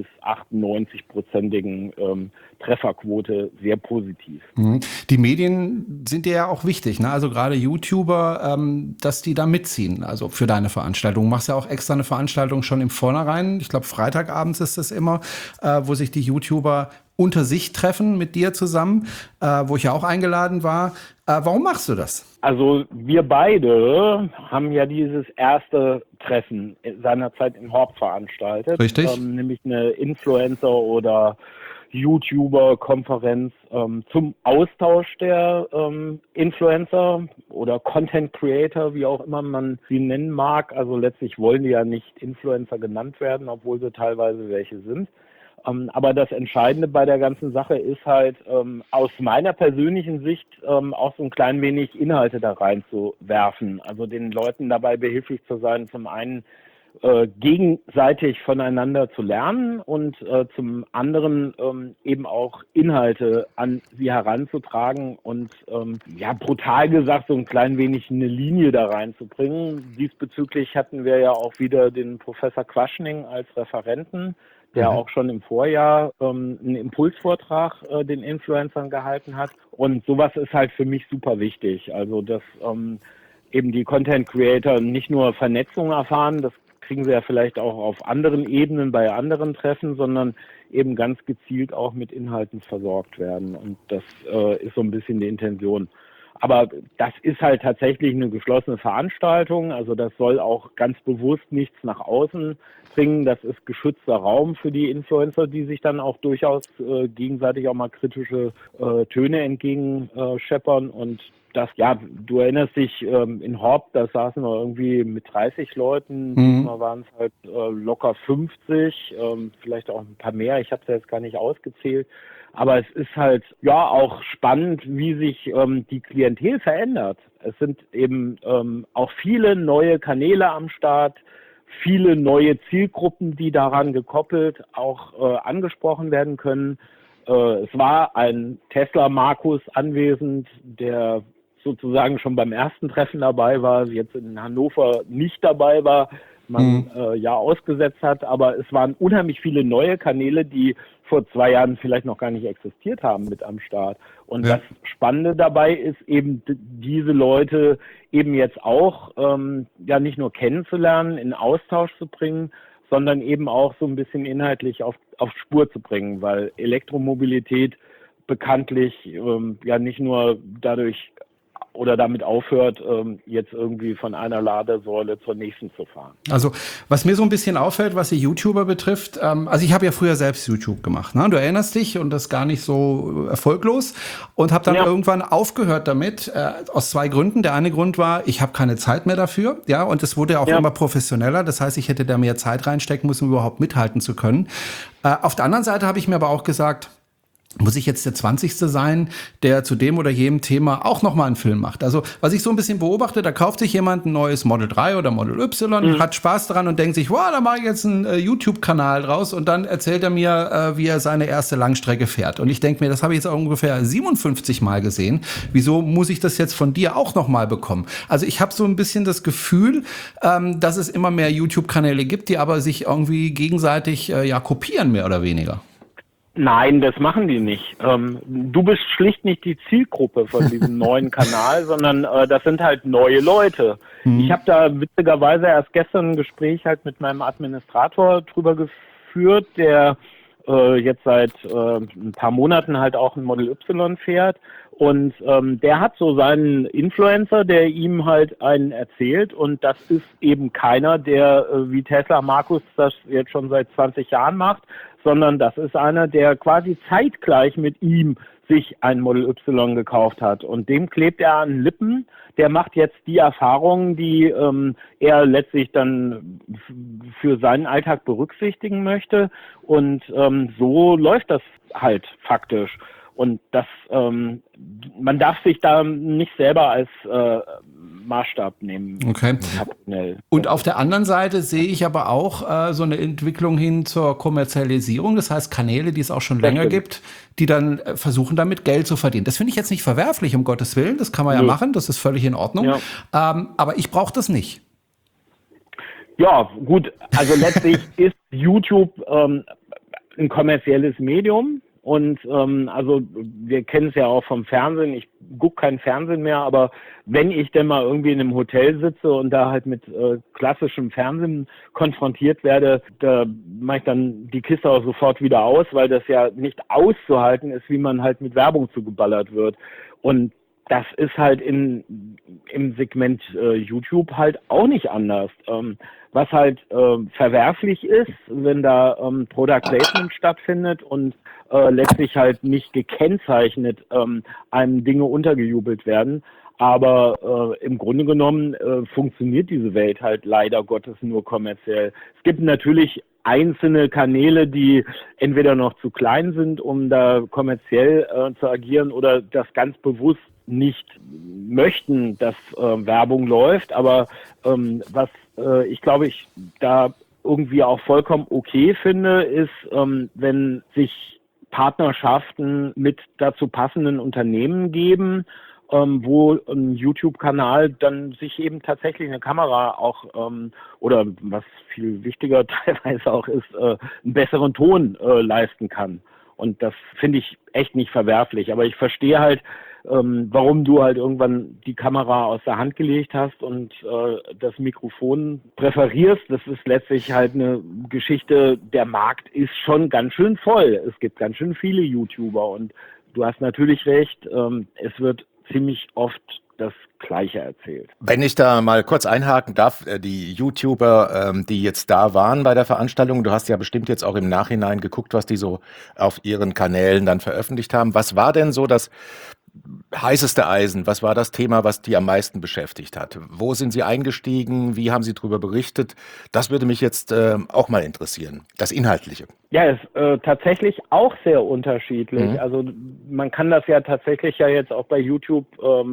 Speaker 5: 98-prozentigen Trefferquote sehr positiv.
Speaker 2: Die Medien sind dir ja auch wichtig, ne? Also gerade YouTuber, dass die da mitziehen, also für deine Veranstaltung. Du machst ja auch extra eine Veranstaltung schon im Vornherein. Ich glaube, Freitagabends ist das immer, wo sich die YouTuber unter sich treffen mit dir zusammen, wo ich ja auch eingeladen war. Warum machst du das?
Speaker 5: Also wir beide haben ja dieses erste Treffen seinerzeit in Horb veranstaltet.
Speaker 2: Richtig.
Speaker 5: Nämlich eine Influencer- oder YouTuber-Konferenz zum Austausch der Influencer oder Content Creator, wie auch immer man sie nennen mag. Also letztlich wollen die ja nicht Influencer genannt werden, obwohl sie teilweise welche sind. Aber das Entscheidende bei der ganzen Sache ist halt aus meiner persönlichen Sicht auch so ein klein wenig Inhalte da reinzuwerfen. Also den Leuten dabei behilflich zu sein, zum einen gegenseitig voneinander zu lernen und zum anderen eben auch Inhalte an sie heranzutragen und brutal gesagt so ein klein wenig eine Linie da reinzubringen. Diesbezüglich hatten wir ja auch wieder den Professor Quaschning als Referenten, der auch schon im Vorjahr einen Impulsvortrag den Influencern gehalten hat. Und sowas ist halt für mich super wichtig. Also, dass eben die Content Creator nicht nur Vernetzung erfahren, das kriegen sie ja vielleicht auch auf anderen Ebenen bei anderen Treffen, sondern eben ganz gezielt auch mit Inhalten versorgt werden. Und das ist so ein bisschen die Intention. Aber das ist halt tatsächlich eine geschlossene Veranstaltung. Also das soll auch ganz bewusst nichts nach außen bringen. Das ist geschützter Raum für die Influencer, die sich dann auch durchaus gegenseitig auch mal kritische Töne entgegenscheppern. Und das, du erinnerst dich, in Horb, da saßen wir irgendwie mit 30 Leuten. Diesmal waren es halt locker 50, vielleicht auch ein paar mehr. Ich habe es jetzt gar nicht ausgezählt. Aber es ist halt auch spannend, wie sich die Klientel verändert. Es sind eben auch viele neue Kanäle am Start, viele neue Zielgruppen, die daran gekoppelt auch angesprochen werden können. Es war ein Tesla-Markus anwesend, der sozusagen schon beim ersten Treffen dabei war, jetzt in Hannover nicht dabei war, man ausgesetzt hat, aber es waren unheimlich viele neue Kanäle, die vor 2 Jahren vielleicht noch gar nicht existiert haben, mit am Start. Und das Spannende dabei ist eben, diese Leute eben jetzt auch nicht nur kennenzulernen, in Austausch zu bringen, sondern eben auch so ein bisschen inhaltlich auf Spur zu bringen, weil Elektromobilität bekanntlich nicht nur dadurch oder damit aufhört, jetzt irgendwie von einer Ladesäule zur nächsten zu fahren.
Speaker 2: Also was mir so ein bisschen auffällt, was die YouTuber betrifft, also ich habe ja früher selbst YouTube gemacht, ne? Du erinnerst dich, und das gar nicht so erfolglos, und habe dann irgendwann aufgehört damit, aus 2 Gründen. Der eine Grund war, ich habe keine Zeit mehr dafür, und es wurde ja auch immer professioneller, das heißt, ich hätte da mehr Zeit reinstecken müssen, um überhaupt mithalten zu können. Auf der anderen Seite habe ich mir aber auch gesagt, muss ich jetzt der 20. sein, der zu dem oder jenem Thema auch nochmal einen Film macht. Also was ich so ein bisschen beobachte, da kauft sich jemand ein neues Model 3 oder Model Y, hat Spaß daran und denkt sich, wow, da mache ich jetzt einen YouTube-Kanal draus und dann erzählt er mir, wie er seine erste Langstrecke fährt. Und ich denke mir, das habe ich jetzt auch ungefähr 57 Mal gesehen. Wieso muss ich das jetzt von dir auch nochmal bekommen? Also ich habe so ein bisschen das Gefühl, dass es immer mehr YouTube-Kanäle gibt, die aber sich irgendwie gegenseitig kopieren, mehr oder weniger.
Speaker 5: Nein, das machen die nicht. Du bist schlicht nicht die Zielgruppe von diesem neuen Kanal, sondern das sind halt neue Leute. Ich habe da witzigerweise erst gestern ein Gespräch halt mit meinem Administrator drüber geführt, der jetzt seit ein paar Monaten halt auch ein Model Y fährt. Und der hat so seinen Influencer, der ihm halt einen erzählt. Und das ist eben keiner, der wie Tesla Markus das jetzt schon seit 20 Jahren macht, sondern das ist einer, der quasi zeitgleich mit ihm sich ein Model Y gekauft hat. Und dem klebt er an den Lippen. Der macht jetzt die Erfahrungen, die er letztlich dann für seinen Alltag berücksichtigen möchte. Und so läuft das halt faktisch. Und das, man darf sich da nicht selber als Maßstab nehmen.
Speaker 2: Okay. Und auf der anderen Seite sehe ich aber auch so eine Entwicklung hin zur Kommerzialisierung. Das heißt, Kanäle, die es auch schon länger gibt, die dann versuchen, damit Geld zu verdienen. Das finde ich jetzt nicht verwerflich, um Gottes Willen. Das kann man ja machen. Das ist völlig in Ordnung. Ja. Aber ich brauche das nicht.
Speaker 5: Ja, gut. Also letztlich ist YouTube ein kommerzielles Medium. Und also wir kennen es ja auch vom Fernsehen. Ich gucke kein Fernsehen mehr, aber wenn ich denn mal irgendwie in einem Hotel sitze und da halt mit klassischem Fernsehen konfrontiert werde, da mache ich dann die Kiste auch sofort wieder aus, weil das ja nicht auszuhalten ist, wie man halt mit Werbung zugeballert wird. Und das ist halt im Segment YouTube halt auch nicht anders. Was halt verwerflich ist, wenn da Product Placement stattfindet und letztlich halt nicht gekennzeichnet einem Dinge untergejubelt werden. Aber im Grunde genommen funktioniert diese Welt halt leider Gottes nur kommerziell. Es gibt natürlich einzelne Kanäle, die entweder noch zu klein sind, um da kommerziell zu agieren, oder das ganz bewusst nicht möchten, dass Werbung läuft. Aber was ich glaube, ich da irgendwie auch vollkommen okay finde, ist, wenn sich Partnerschaften mit dazu passenden Unternehmen geben, wo ein YouTube-Kanal dann sich eben tatsächlich eine Kamera auch oder was viel wichtiger teilweise auch ist, einen besseren Ton leisten kann. Und das finde ich echt nicht verwerflich. Aber ich verstehe halt, warum du halt irgendwann die Kamera aus der Hand gelegt hast und das Mikrofon präferierst. Das ist letztlich halt eine Geschichte, der Markt ist schon ganz schön voll. Es gibt ganz schön viele YouTuber und du hast natürlich recht, es wird ziemlich oft das Gleiche erzählt.
Speaker 3: Wenn ich da mal kurz einhaken darf, die YouTuber, die jetzt da waren bei der Veranstaltung, du hast ja bestimmt jetzt auch im Nachhinein geguckt, was die so auf ihren Kanälen dann veröffentlicht haben. Was war denn so das heißeste Eisen? Was war das Thema, was die am meisten beschäftigt hat? Wo sind Sie eingestiegen? Wie haben Sie darüber berichtet? Das würde mich jetzt auch mal interessieren, das Inhaltliche.
Speaker 5: Ja, ist tatsächlich auch sehr unterschiedlich. Also man kann das ja tatsächlich ja jetzt auch bei YouTube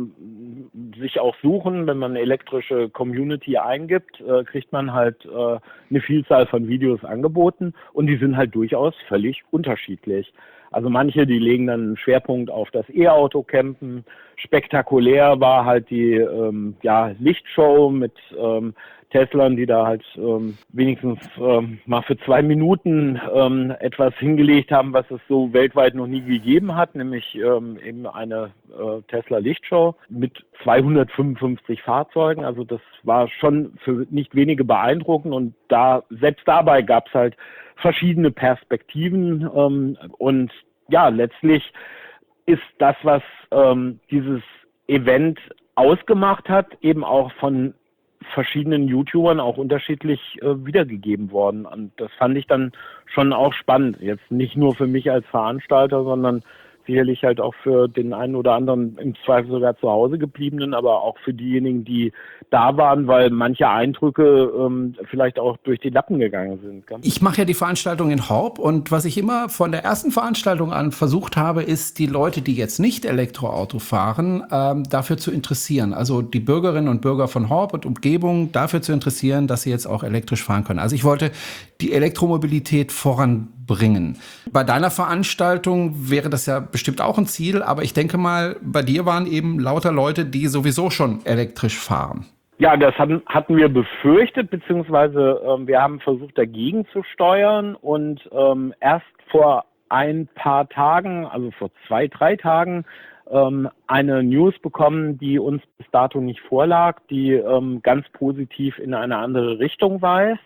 Speaker 5: sich auch suchen. Wenn man elektrische Community eingibt, kriegt man halt eine Vielzahl von Videos angeboten und die sind halt durchaus völlig unterschiedlich. Also manche, die legen dann einen Schwerpunkt auf das E-Auto-Campen. Spektakulär war halt die Lichtshow mit Teslern, die da halt wenigstens mal für 2 Minuten etwas hingelegt haben, was es so weltweit noch nie gegeben hat, nämlich eben eine Tesla-Lichtshow mit 255 Fahrzeugen. Also das war schon für nicht wenige beeindruckend und selbst dabei gab es halt verschiedene Perspektiven und ja, letztlich ist das, was dieses Event ausgemacht hat, eben auch von verschiedenen YouTubern auch unterschiedlich wiedergegeben worden. Und das fand ich dann schon auch spannend. Jetzt nicht nur für mich als Veranstalter, sondern Sicherlich halt auch für den einen oder anderen im Zweifel sogar zu Hause gebliebenen, aber auch für diejenigen, die da waren, weil manche Eindrücke vielleicht auch durch die Lappen gegangen sind.
Speaker 2: Ich mache ja die Veranstaltung in Horb und was ich immer von der ersten Veranstaltung an versucht habe, ist, die Leute, die jetzt nicht Elektroauto fahren, dafür zu interessieren. Also die Bürgerinnen und Bürger von Horb und Umgebung dafür zu interessieren, dass sie jetzt auch elektrisch fahren können. Also ich wollte die Elektromobilität voranbringen. Bei deiner Veranstaltung wäre das ja bestimmt auch ein Ziel, aber ich denke mal, bei dir waren eben lauter Leute, die sowieso schon elektrisch fahren.
Speaker 5: Ja, das hatten wir befürchtet, beziehungsweise wir haben versucht, dagegen zu steuern und erst vor ein paar Tagen, also vor 2-3 Tagen, eine News bekommen, die uns bis dato nicht vorlag, die ganz positiv in eine andere Richtung weist.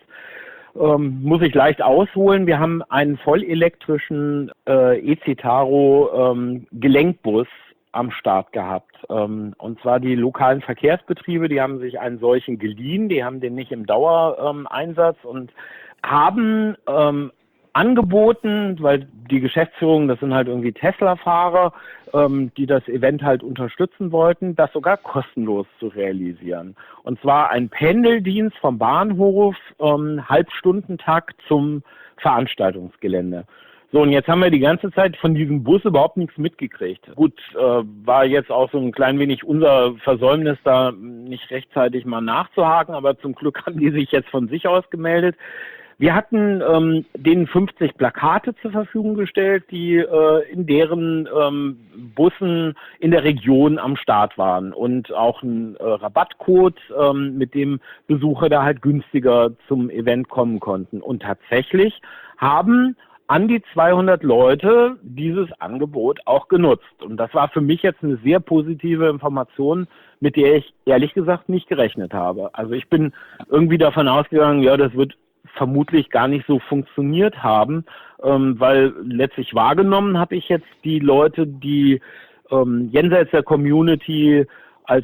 Speaker 5: Muss ich leicht ausholen. Wir haben einen vollelektrischen e-Citaro Gelenkbus am Start gehabt. Und zwar die lokalen Verkehrsbetriebe, die haben sich einen solchen geliehen, die haben den nicht im Dauereinsatz und haben angeboten, weil die Geschäftsführung, das sind halt irgendwie Tesla-Fahrer, die das Event halt unterstützen wollten, das sogar kostenlos zu realisieren. Und zwar ein Pendeldienst vom Bahnhof, Halbstundentakt zum Veranstaltungsgelände. So, und jetzt haben wir die ganze Zeit von diesem Bus überhaupt nichts mitgekriegt. Gut, war jetzt auch so ein klein wenig unser Versäumnis, da nicht rechtzeitig mal nachzuhaken, aber zum Glück haben die sich jetzt von sich aus gemeldet. Wir hatten denen 50 Plakate zur Verfügung gestellt, die in deren Bussen in der Region am Start waren und auch einen Rabattcode, mit dem Besucher da halt günstiger zum Event kommen konnten. Und tatsächlich haben an die 200 Leute dieses Angebot auch genutzt. Und das war für mich jetzt eine sehr positive Information, mit der ich ehrlich gesagt nicht gerechnet habe. Also ich bin irgendwie davon ausgegangen, ja, das wird vermutlich gar nicht so funktioniert haben, weil letztlich wahrgenommen habe ich jetzt die Leute, die jenseits der Community als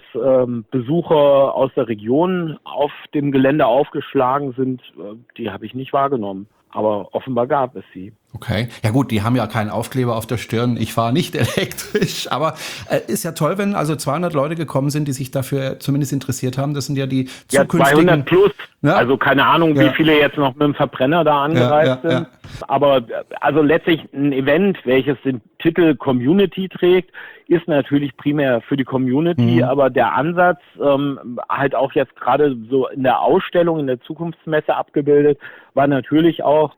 Speaker 5: Besucher aus der Region auf dem Gelände aufgeschlagen sind, die habe ich nicht wahrgenommen. Aber offenbar gab es sie.
Speaker 2: Okay. Ja gut, die haben ja keinen Aufkleber auf der Stirn. Ich fahre nicht elektrisch. Aber ist ja toll, wenn also 200 Leute gekommen sind, die sich dafür zumindest interessiert haben. Das sind ja die zukünftigen...
Speaker 5: 200 plus.
Speaker 2: Ja?
Speaker 5: Also keine Ahnung, wie viele jetzt noch mit dem Verbrenner da angereist sind. Ja. Aber also letztlich ein Event, welches den Titel Community trägt, ist natürlich primär für die Community. Aber der Ansatz, halt auch jetzt gerade so in der Ausstellung, in der Zukunftsmesse abgebildet, war natürlich auch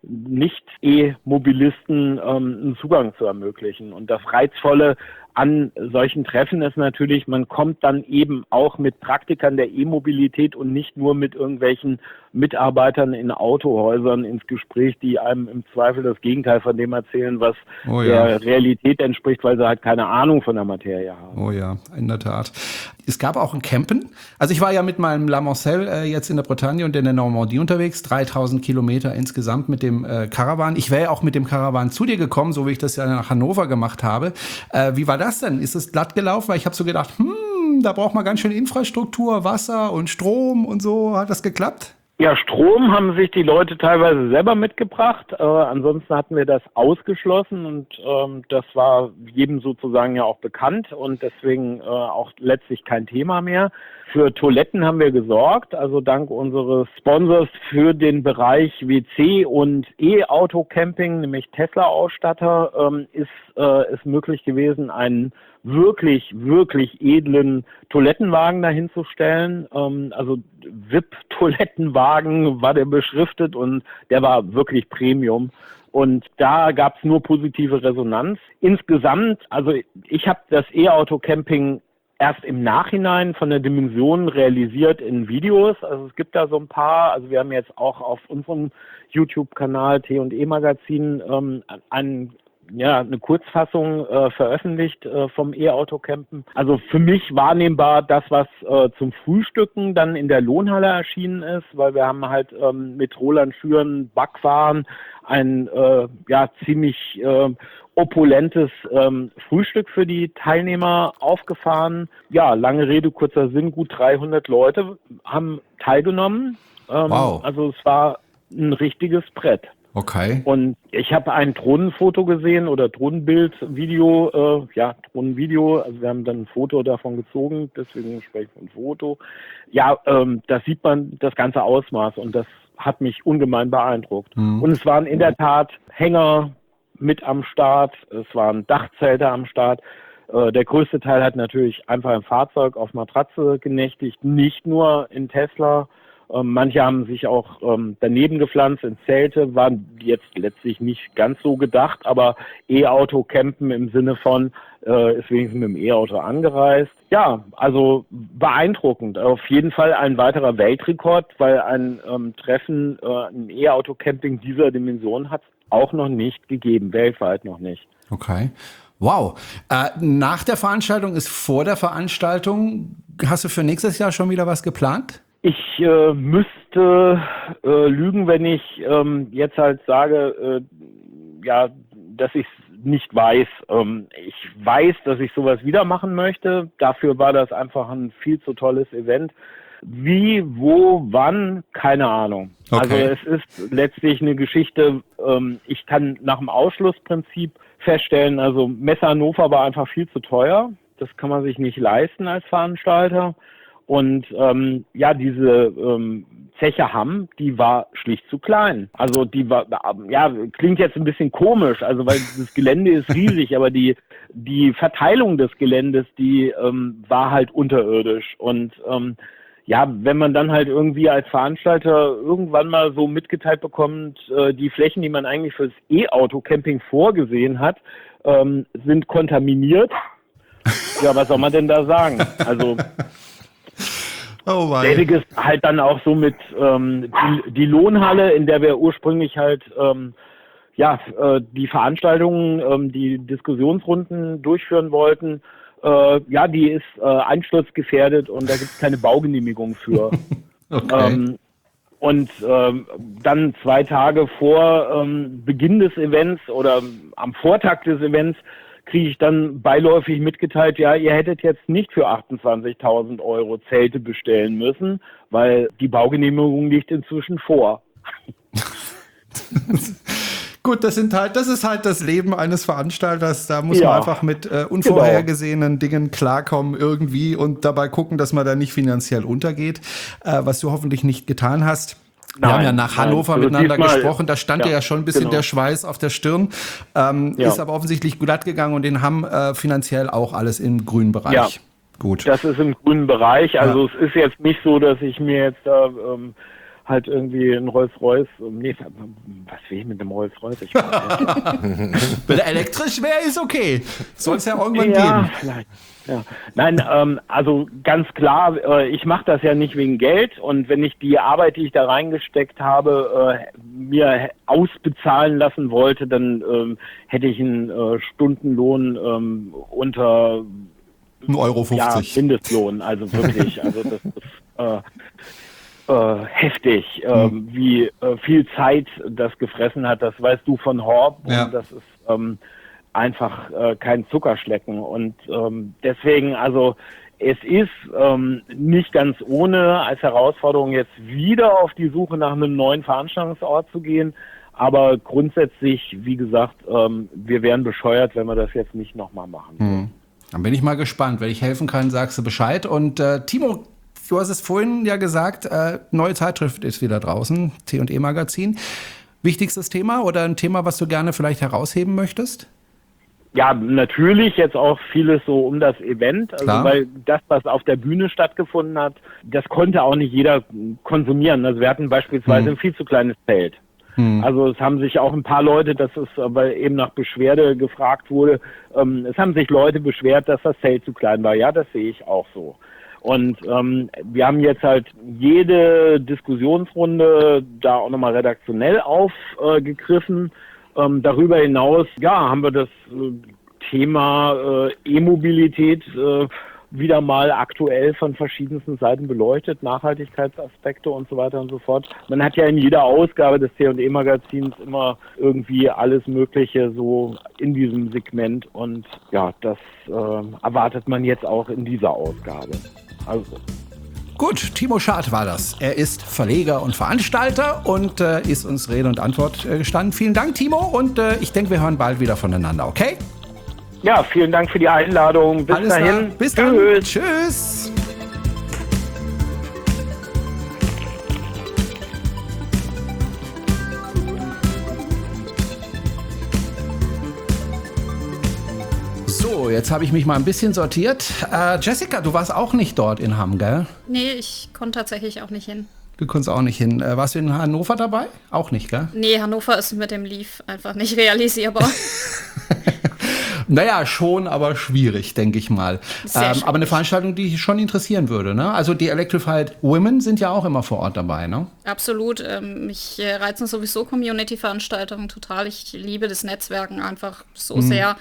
Speaker 5: Nicht-E-Mobilisten einen Zugang zu ermöglichen. Und das Reizvolle an solchen Treffen ist natürlich, man kommt dann eben auch mit Praktikern der E-Mobilität und nicht nur mit irgendwelchen Mitarbeitern in Autohäusern ins Gespräch, die einem im Zweifel das Gegenteil von dem erzählen, was der Realität entspricht, weil sie halt keine Ahnung von der Materie haben.
Speaker 2: Oh ja, in der Tat. Es gab auch ein Campen. Also ich war ja mit meinem La Mancelle jetzt in der Bretagne und in der Normandie unterwegs, 3000 Kilometer insgesamt mit dem Caravan. Ich wäre ja auch mit dem Caravan zu dir gekommen, so wie ich das ja nach Hannover gemacht habe. Wie war das denn? Ist es glatt gelaufen? Weil ich habe so gedacht, da braucht man ganz schön Infrastruktur, Wasser und Strom und so. Hat das geklappt?
Speaker 5: Ja, Strom haben sich die Leute teilweise selber mitgebracht. Ansonsten hatten wir das ausgeschlossen und das war jedem sozusagen ja auch bekannt und deswegen auch letztlich kein Thema mehr. Für Toiletten haben wir gesorgt, also dank unseres Sponsors für den Bereich WC und E-Auto-Camping, nämlich Tesla-Ausstatter, ist es möglich gewesen, einen wirklich, wirklich edlen Toilettenwagen dahin zu stellen. Also VIP-Toilettenwagen war der beschriftet und der war wirklich Premium. Und da gab es nur positive Resonanz. Insgesamt, also ich habe das E-Auto-Camping erst im Nachhinein von der Dimension realisiert in Videos. Also es gibt da so ein paar, also wir haben jetzt auch auf unserem YouTube-Kanal T&E Magazin eine Kurzfassung veröffentlicht vom E-Auto-Campen. Also für mich wahrnehmbar das, was zum Frühstücken dann in der Lohnhalle erschienen ist, weil wir haben halt mit Roland Schüren Backwaren ein ziemlich opulentes Frühstück für die Teilnehmer aufgefahren. Ja, lange Rede, kurzer Sinn, gut 300 Leute haben teilgenommen.
Speaker 2: Wow.
Speaker 5: Also es war ein richtiges Brett.
Speaker 2: Okay.
Speaker 5: Und ich habe ein Drohnenfoto gesehen oder Drohnenbildvideo, Drohnenvideo, also wir haben dann ein Foto davon gezogen, deswegen spreche ich von Foto. Ja, da sieht man das ganze Ausmaß und das hat mich ungemein beeindruckt. Und es waren in der Tat Hänger mit am Start, es waren Dachzelte am Start. Der größte Teil hat natürlich einfach im Fahrzeug auf Matratze genächtigt, nicht nur in Tesla. Manche haben sich auch daneben gepflanzt in Zelte, waren jetzt letztlich nicht ganz so gedacht, aber E-Auto campen im Sinne von, ist wenigstens mit dem E-Auto angereist. Ja, also beeindruckend. Auf jeden Fall ein weiterer Weltrekord, weil ein Treffen, ein E-Auto-Camping dieser Dimension hat es auch noch nicht gegeben, weltweit noch nicht.
Speaker 2: Okay. Wow. Nach der Veranstaltung ist vor der Veranstaltung. Hast du für nächstes Jahr schon wieder was geplant?
Speaker 5: Ich müsste lügen, wenn ich jetzt halt sage, dass ich es nicht weiß. Ich weiß, dass ich sowas wieder machen möchte. Dafür war das einfach ein viel zu tolles Event. Wie, wo, wann, keine Ahnung.
Speaker 2: Okay.
Speaker 5: Also es ist letztlich eine Geschichte, ich kann nach dem Ausschlussprinzip feststellen, also Messe Hannover war einfach viel zu teuer. Das kann man sich nicht leisten als Veranstalter. Und diese Zeche Hamm, die war schlicht zu klein. Also die war, klingt jetzt ein bisschen komisch, also weil das Gelände ist riesig, aber die Verteilung des Geländes, die war halt unterirdisch. Und wenn man dann halt irgendwie als Veranstalter irgendwann mal so mitgeteilt bekommt, die Flächen, die man eigentlich fürs E-Auto-Camping vorgesehen hat, sind kontaminiert. Ja, was soll man denn da sagen? Also selbiges halt dann auch so mit die Lohnhalle, in der wir ursprünglich halt die Veranstaltungen, die Diskussionsrunden durchführen wollten. Die ist einsturzgefährdet und da gibt es keine Baugenehmigung für.
Speaker 2: Okay.
Speaker 5: Dann 2 Tage vor Beginn des Events oder am Vortag des Events kriege ich dann beiläufig mitgeteilt, ja, ihr hättet jetzt nicht für 28.000 € Zelte bestellen müssen, weil die Baugenehmigung liegt inzwischen vor.
Speaker 2: Gut, das ist halt das Leben eines Veranstalters. Da muss man einfach mit unvorhergesehenen Dingen klarkommen irgendwie und dabei gucken, dass man da nicht finanziell untergeht, was du hoffentlich nicht getan hast. Wir haben ja nach Hannover miteinander gesprochen, da stand ja schon ein bisschen der Schweiß auf der Stirn, ist aber offensichtlich glatt gegangen und den haben finanziell auch alles im grünen Bereich. Ja. Gut.
Speaker 5: Das ist im grünen Bereich, also es ist jetzt nicht so, dass ich mir jetzt da halt irgendwie ein Rolls-Royce, was will ich mit einem Rolls-Royce?
Speaker 2: Wenn er elektrisch wäre, ist okay. Soll es ja irgendwann geben.
Speaker 5: Vielleicht. Ja. Nein, also ganz klar, ich mache das ja nicht wegen Geld und wenn ich die Arbeit, die ich da reingesteckt habe, mir ausbezahlen lassen wollte, dann hätte ich einen Stundenlohn unter
Speaker 2: 1,50 €.
Speaker 5: Mindestlohn, also wirklich, also das ist heftig, wie viel Zeit das gefressen hat, das weißt du von Horb und das ist einfach kein Zuckerschlecken und deswegen, also es ist nicht ganz ohne als Herausforderung jetzt wieder auf die Suche nach einem neuen Veranstaltungsort zu gehen, aber grundsätzlich, wie gesagt, wir wären bescheuert, wenn wir das jetzt nicht nochmal machen.
Speaker 2: Dann bin ich mal gespannt. Wenn ich helfen kann, sagst du Bescheid. Und Timo, du hast es vorhin ja gesagt, neue Zeitschrift ist wieder draußen, T&E Magazin. Wichtigstes Thema oder ein Thema, was du gerne vielleicht herausheben möchtest?
Speaker 5: Ja, natürlich jetzt auch vieles so um das Event, also weil das, was auf der Bühne stattgefunden hat, das konnte auch nicht jeder konsumieren. Also wir hatten beispielsweise ein viel zu kleines Zelt. Also es haben sich auch ein paar Leute, das ist aber eben nach Beschwerde gefragt wurde, es haben sich Leute beschwert, dass das Zelt zu klein war. Ja, das sehe ich auch so. Und wir haben jetzt halt jede Diskussionsrunde da auch nochmal redaktionell aufgegriffen. Darüber hinaus, haben wir das Thema E-Mobilität wieder mal aktuell von verschiedensten Seiten beleuchtet, Nachhaltigkeitsaspekte und so weiter und so fort. Man hat ja in jeder Ausgabe des T&E Magazins immer irgendwie alles Mögliche so in diesem Segment und ja, das erwartet man jetzt auch in dieser Ausgabe. Also
Speaker 2: Gut, Timo Schad war das. Er ist Verleger und Veranstalter und ist uns Rede und Antwort gestanden. Vielen Dank, Timo, und ich denke, wir hören bald wieder voneinander, okay?
Speaker 5: Ja, vielen Dank für die Einladung. Bis
Speaker 2: Alles
Speaker 5: dahin.
Speaker 2: klar. Bis dann.
Speaker 5: Tschüss.
Speaker 2: Tschüss. So, jetzt habe ich mich mal ein bisschen sortiert. Jessica, du warst auch nicht dort in Hamm, gell?
Speaker 4: Nee, ich konnte tatsächlich auch nicht hin.
Speaker 2: Du konntest auch nicht hin. Warst du in Hannover dabei? Auch nicht, gell?
Speaker 4: Nee, Hannover ist mit dem Leaf einfach nicht realisierbar.
Speaker 2: Naja, schon, aber schwierig, denke ich mal.
Speaker 4: Sehr
Speaker 2: Aber eine Veranstaltung, die dich schon interessieren würde, ne? Also die Electrified Women sind ja auch immer vor Ort dabei, ne?
Speaker 4: Absolut. Mich reizen sowieso Community-Veranstaltungen total. Ich liebe das Netzwerken einfach so sehr.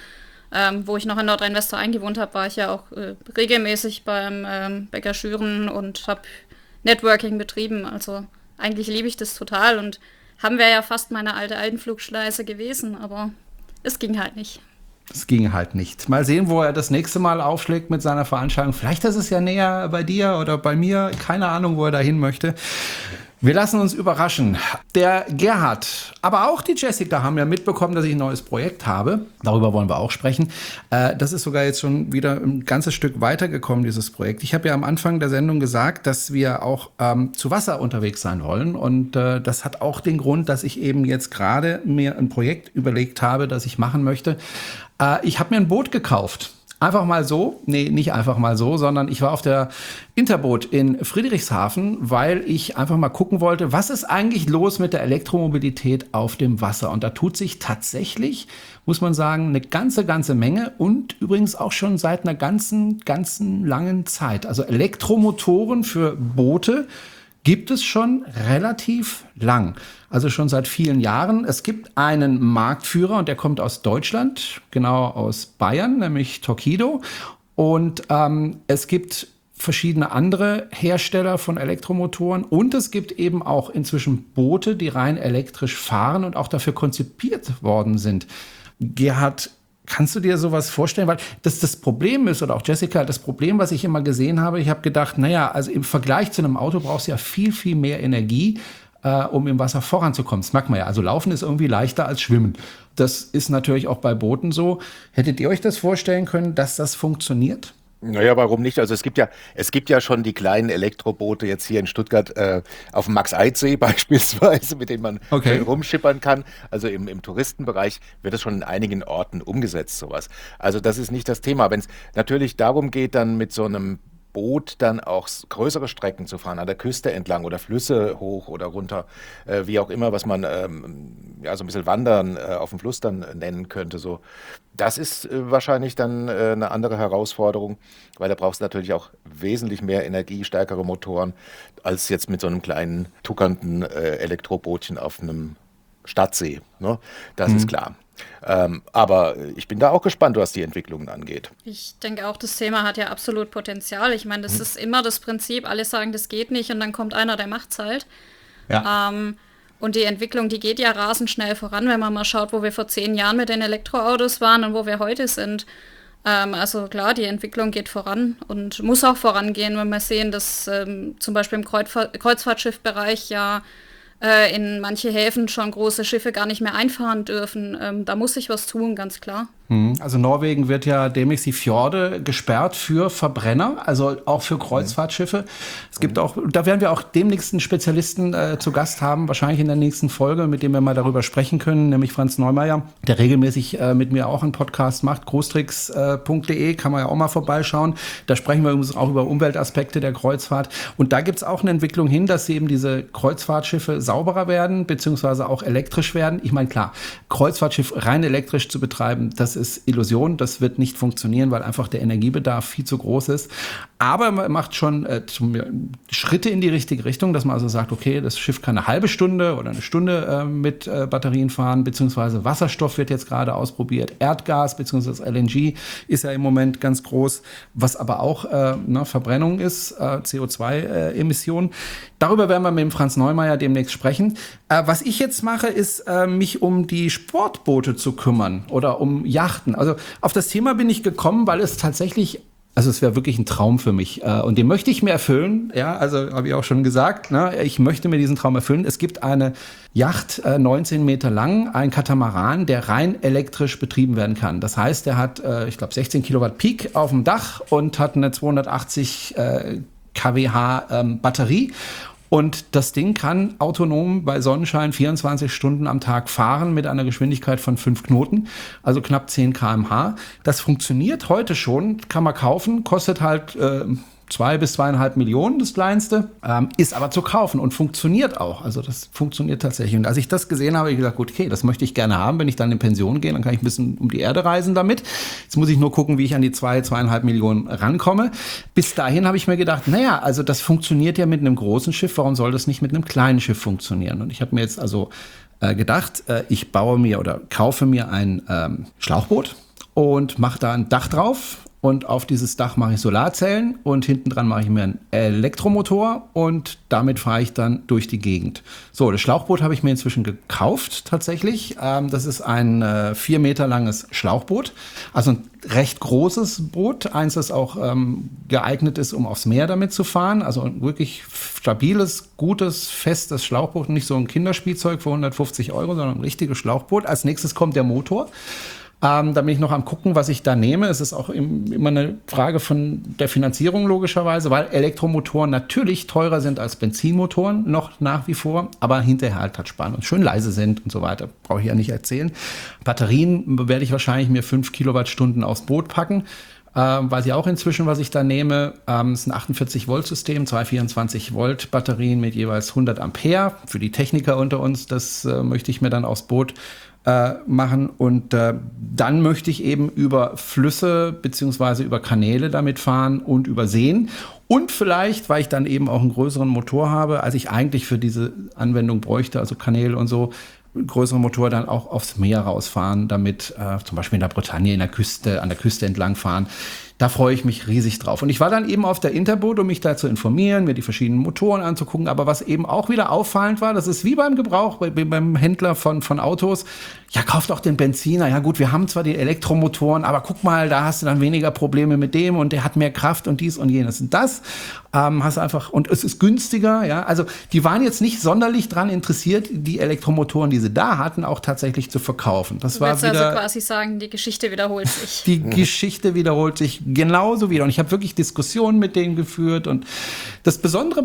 Speaker 4: Wo ich noch in Nordrhein-Westfalen gewohnt habe, war ich ja auch regelmäßig beim Bäcker Schüren und habe Networking betrieben. Also eigentlich liebe ich das total und haben wir ja fast meine alte Altenflugschleise gewesen, aber es ging halt nicht.
Speaker 2: Es ging halt nicht. Mal sehen, wo er das nächste Mal aufschlägt mit seiner Veranstaltung. Vielleicht ist es ja näher bei dir oder bei mir. Keine Ahnung, wo er da hin möchte. Wir lassen uns überraschen. Der Gerhard, aber auch die Jessica haben ja mitbekommen, dass ich ein neues Projekt habe. Darüber wollen wir auch sprechen. Das ist sogar jetzt schon wieder ein ganzes Stück weitergekommen, dieses Projekt. Ich habe ja am Anfang der Sendung gesagt, dass wir auch zu Wasser unterwegs sein wollen. Und das hat auch den Grund, dass ich eben jetzt gerade mir ein Projekt überlegt habe, das ich machen möchte. Ich habe mir ein Boot gekauft. Einfach mal so, nee, nicht einfach mal so, sondern ich war auf der Interboot in Friedrichshafen, weil ich einfach mal gucken wollte, was ist eigentlich los mit der Elektromobilität auf dem Wasser? Und da tut sich tatsächlich, muss man sagen, eine ganze Menge und übrigens auch schon seit einer ganzen langen Zeit. Also Elektromotoren für Boote gibt es schon relativ lang, also schon seit vielen Jahren. Es gibt einen Marktführer und der kommt aus Deutschland, genau aus Bayern, nämlich Torqeedo. Und es gibt verschiedene andere Hersteller von Elektromotoren und es gibt eben auch inzwischen Boote, die rein elektrisch fahren und auch dafür konzipiert worden sind. Gerhard, kannst du dir sowas vorstellen? Weil das Problem ist, oder auch Jessica, das Problem, was ich immer gesehen habe, ich habe gedacht, naja, also im Vergleich zu einem Auto brauchst du ja viel mehr Energie, um im Wasser voranzukommen. Das merkt man ja. Also Laufen ist irgendwie leichter als Schwimmen. Das ist natürlich auch bei Booten so. Hättet ihr euch das vorstellen können, dass das funktioniert?
Speaker 3: Naja, warum nicht? Also es gibt ja schon die kleinen Elektroboote jetzt hier in Stuttgart auf dem Max-Eid-See beispielsweise, mit denen man schön rumschippern kann. Also im Touristenbereich wird es schon in einigen Orten umgesetzt, sowas. Also das ist nicht das Thema. Wenn es natürlich darum geht, dann mit so einem Boot dann auch größere Strecken zu fahren, an der Küste entlang oder Flüsse hoch oder runter, wie auch immer, was man ja so ein bisschen Wandern auf dem Fluss dann nennen könnte. So. Das ist wahrscheinlich dann eine andere Herausforderung, weil da brauchst du natürlich auch wesentlich mehr Energie, stärkere Motoren, als jetzt mit so einem kleinen, tuckernden Elektrobootchen auf einem Stadtsee. Ne? Das ist klar. Aber ich bin da auch gespannt, was die Entwicklungen angeht.
Speaker 4: Ich denke auch, das Thema hat ja absolut Potenzial. Ich meine, das ist immer das Prinzip, alle sagen, das geht nicht und dann kommt einer, der macht's halt. Ja. Und die Entwicklung, die geht ja rasend schnell voran, wenn man mal schaut, wo wir vor 10 Jahren mit den Elektroautos waren und wo wir heute sind. Also klar, die Entwicklung geht voran und muss auch vorangehen, wenn wir sehen, dass zum Beispiel im Kreuzfahrtschiffbereich ja in manche Häfen schon große Schiffe gar nicht mehr einfahren dürfen. Da muss sich was tun, ganz klar.
Speaker 2: Also Norwegen wird ja demnächst die Fjorde gesperrt für Verbrenner, also auch für Kreuzfahrtschiffe. Es gibt auch, da werden wir auch demnächst einen Spezialisten zu Gast haben, wahrscheinlich in der nächsten Folge, mit dem wir mal darüber sprechen können, nämlich Franz Neumeier, der regelmäßig mit mir auch einen Podcast macht, großtricks.de, kann man ja auch mal vorbeischauen. Da sprechen wir übrigens auch über Umweltaspekte der Kreuzfahrt. Und da gibt es auch eine Entwicklung hin, dass eben diese Kreuzfahrtschiffe sauberer werden, beziehungsweise auch elektrisch werden. Ich meine, klar, Kreuzfahrtschiff rein elektrisch zu betreiben, das ist Illusion, das wird nicht funktionieren, weil einfach der Energiebedarf viel zu groß ist. Aber man macht schon Schritte in die richtige Richtung, dass man also sagt, okay, das Schiff kann eine halbe Stunde oder eine Stunde mit Batterien fahren, beziehungsweise Wasserstoff wird jetzt gerade ausprobiert, Erdgas beziehungsweise LNG ist ja im Moment ganz groß, was aber auch Verbrennung ist, CO2-Emissionen. Darüber werden wir mit dem Franz Neumeier demnächst sprechen. Was ich jetzt mache, ist, mich um die Sportboote zu kümmern oder um Yachten. Also auf das Thema bin ich gekommen, weil es tatsächlich Also es wäre wirklich ein Traum für mich und den möchte ich mir erfüllen. Ja, also habe ich auch schon gesagt, ne? Ich möchte mir diesen Traum erfüllen. Es gibt eine Yacht, 19 Meter lang, ein Katamaran, der rein elektrisch betrieben werden kann. Das heißt, der hat, ich glaube, 16 Kilowatt Peak auf dem Dach und hat eine 280 kWh Batterie. Und das Ding kann autonom bei Sonnenschein 24 Stunden am Tag fahren mit einer Geschwindigkeit von 5 Knoten, also knapp 10 km/h. Das funktioniert heute schon, kann man kaufen, kostet halt 2 bis 2,5 Millionen, das kleinste, ist aber zu kaufen und funktioniert auch. Also das funktioniert tatsächlich. Und als ich das gesehen habe, habe ich gesagt, gut, okay, das möchte ich gerne haben. Wenn ich dann in Pension gehe, dann kann ich ein bisschen um die Erde reisen damit. Jetzt muss ich nur gucken, wie ich an die 2,5 Millionen rankomme. Bis dahin habe ich mir gedacht, naja, also das funktioniert ja mit einem großen Schiff. Warum soll das nicht mit einem kleinen Schiff funktionieren? Und ich habe mir jetzt also gedacht, ich baue mir oder kaufe mir ein Schlauchboot und mache da ein Dach drauf. Und auf dieses Dach mache ich Solarzellen und hinten dran mache ich mir einen Elektromotor und damit fahre ich dann durch die Gegend. So, das Schlauchboot habe ich mir inzwischen gekauft tatsächlich. Das ist ein 4 Meter langes Schlauchboot, also ein recht großes Boot. Eins, das auch geeignet ist, um aufs Meer damit zu fahren. Also ein wirklich stabiles, gutes, festes Schlauchboot. Nicht so ein Kinderspielzeug für 150 €, sondern ein richtiges Schlauchboot. Als nächstes kommt der Motor. Da bin ich noch am gucken, was ich da nehme. Es ist auch immer eine Frage von der Finanzierung logischerweise, weil Elektromotoren natürlich teurer sind als Benzinmotoren, noch nach wie vor, aber hinterher halt spannend und schön leise sind und so weiter. Brauche ich ja nicht erzählen. Batterien werde ich wahrscheinlich mir 5 Kilowattstunden aufs Boot packen. Weiß ich auch inzwischen, was ich da nehme. Es ist ein 48-Volt-System, 2 24-Volt-Batterien mit jeweils 100 Ampere. Für die Techniker unter uns, das möchte ich mir dann aufs Boot machen und dann möchte ich eben über Flüsse beziehungsweise über Kanäle damit fahren und über Seen und vielleicht, weil ich dann eben auch einen größeren Motor habe, als ich eigentlich für diese Anwendung bräuchte, also Kanäle und so, größeren Motor dann auch aufs Meer rausfahren, damit zum Beispiel in der Bretagne an der Küste entlang fahren. Da freue ich mich riesig drauf. Und ich war dann eben auf der Interboot, um mich da zu informieren, mir die verschiedenen Motoren anzugucken. Aber was eben auch wieder auffallend war, das ist wie beim Gebrauch, beim Händler von Autos. Ja, kauft auch den Benziner. Ja gut, wir haben zwar die Elektromotoren, aber guck mal, da hast du dann weniger Probleme mit dem und der hat mehr Kraft und dies und jenes. Und das hast du einfach, und es ist günstiger. Ja, also die waren jetzt nicht sonderlich dran interessiert, die Elektromotoren, die sie da hatten, auch tatsächlich zu verkaufen. Das war wieder,
Speaker 4: also quasi sagen, die Geschichte wiederholt sich.
Speaker 2: Die Geschichte wiederholt sich genauso wieder. Und ich habe wirklich Diskussionen mit denen geführt. Und das Besondere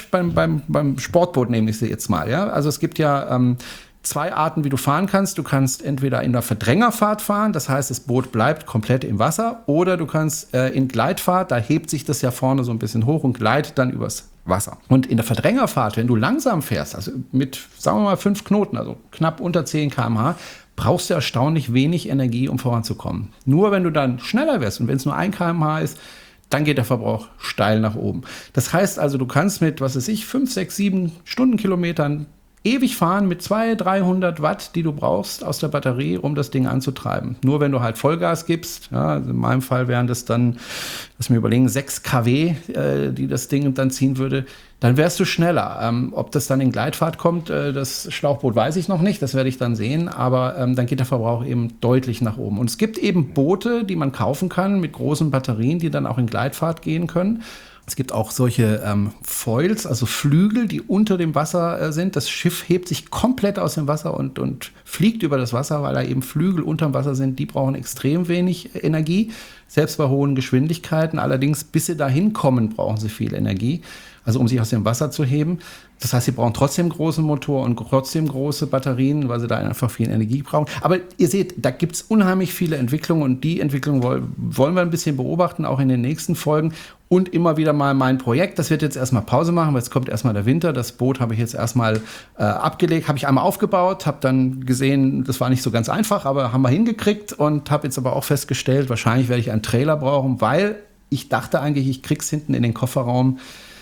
Speaker 2: beim Sportboot nehme ich sie jetzt mal. Ja? Also es gibt ja 2 Arten, wie du fahren kannst. Du kannst entweder in der Verdrängerfahrt fahren, das heißt, das Boot bleibt komplett im Wasser, oder du kannst in Gleitfahrt, da hebt sich das ja vorne so ein bisschen hoch und gleitet dann übers Wasser. Und in der Verdrängerfahrt, wenn du langsam fährst, also mit, sagen wir mal, 5 Knoten, also knapp unter 10 km/h, brauchst du erstaunlich wenig Energie, um voranzukommen. Nur wenn du dann schneller wirst und wenn es nur 1 km/h ist, dann geht der Verbrauch steil nach oben. Das heißt also, du kannst mit, 5, 6, 7 Stundenkilometern ewig fahren mit 200, 300 Watt, die du brauchst aus der Batterie, um das Ding anzutreiben. Nur wenn du halt Vollgas gibst, ja, also in meinem Fall wären das dann, lass mir überlegen, 6 kW, die das Ding dann ziehen würde, dann wärst du schneller. Ob das dann in Gleitfahrt kommt, das Schlauchboot weiß ich noch nicht, das werde ich dann sehen, aber dann geht der Verbrauch eben deutlich nach oben. Und es gibt eben Boote, die man kaufen kann mit großen Batterien, die dann auch in Gleitfahrt gehen können. Es gibt auch solche Foils, also Flügel, die unter dem Wasser sind. Das Schiff hebt sich komplett aus dem Wasser und fliegt über das Wasser, weil da eben Flügel unterm Wasser sind. Die brauchen extrem wenig Energie, selbst bei hohen Geschwindigkeiten. Allerdings, bis sie da hinkommen, brauchen sie viel Energie, also um sich aus dem Wasser zu heben. Das heißt, sie brauchen trotzdem großen Motor und trotzdem große Batterien, weil sie da einfach viel Energie brauchen. Aber ihr seht, da gibt es unheimlich viele Entwicklungen und die Entwicklung wollen wir ein bisschen beobachten, auch in den nächsten Folgen. Und immer wieder mal mein Projekt, das wird jetzt erstmal Pause machen, weil jetzt kommt erstmal der Winter. Das Boot habe ich jetzt erstmal abgelegt, habe ich einmal aufgebaut, habe dann gesehen, das war nicht so ganz einfach, aber haben wir hingekriegt und habe jetzt aber auch festgestellt, wahrscheinlich werde ich einen Trailer brauchen, weil ich dachte eigentlich, ich krieg's hinten in den Kofferraum.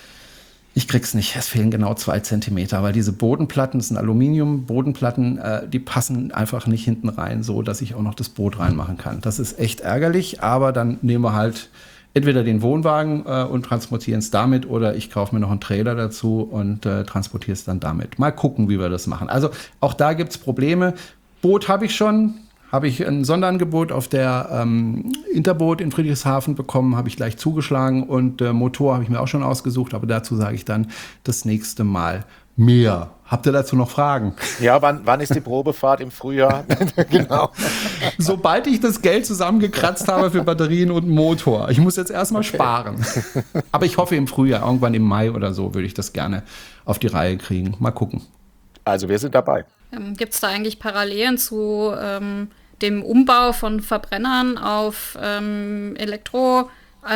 Speaker 2: Ich krieg's nicht, es fehlen genau 2 Zentimeter, weil diese Bodenplatten, das sind Aluminium-Bodenplatten, die passen einfach nicht hinten rein, so dass ich auch noch das Boot reinmachen kann. Das ist echt ärgerlich, aber dann nehmen wir halt entweder den Wohnwagen und transportieren es damit oder ich kaufe mir noch einen Trailer dazu und transportiere es dann damit. Mal gucken, wie wir das machen. Also auch da gibt's Probleme. Boot habe ich schon, habe ich ein Sonderangebot auf der Interboot in Friedrichshafen bekommen, habe ich gleich zugeschlagen und Motor habe ich mir auch schon ausgesucht, aber dazu sage ich dann das nächste Mal mehr. Habt ihr dazu noch Fragen?
Speaker 3: Ja, wann ist die Probefahrt im Frühjahr? Genau.
Speaker 2: Sobald ich das Geld zusammengekratzt habe für Batterien und Motor. Ich muss jetzt erstmal sparen. Aber ich hoffe im Frühjahr, irgendwann im Mai oder so, würde ich das gerne auf die Reihe kriegen. Mal gucken.
Speaker 3: Also wir sind dabei.
Speaker 4: Gibt es da eigentlich Parallelen zu dem Umbau von Verbrennern auf Elektro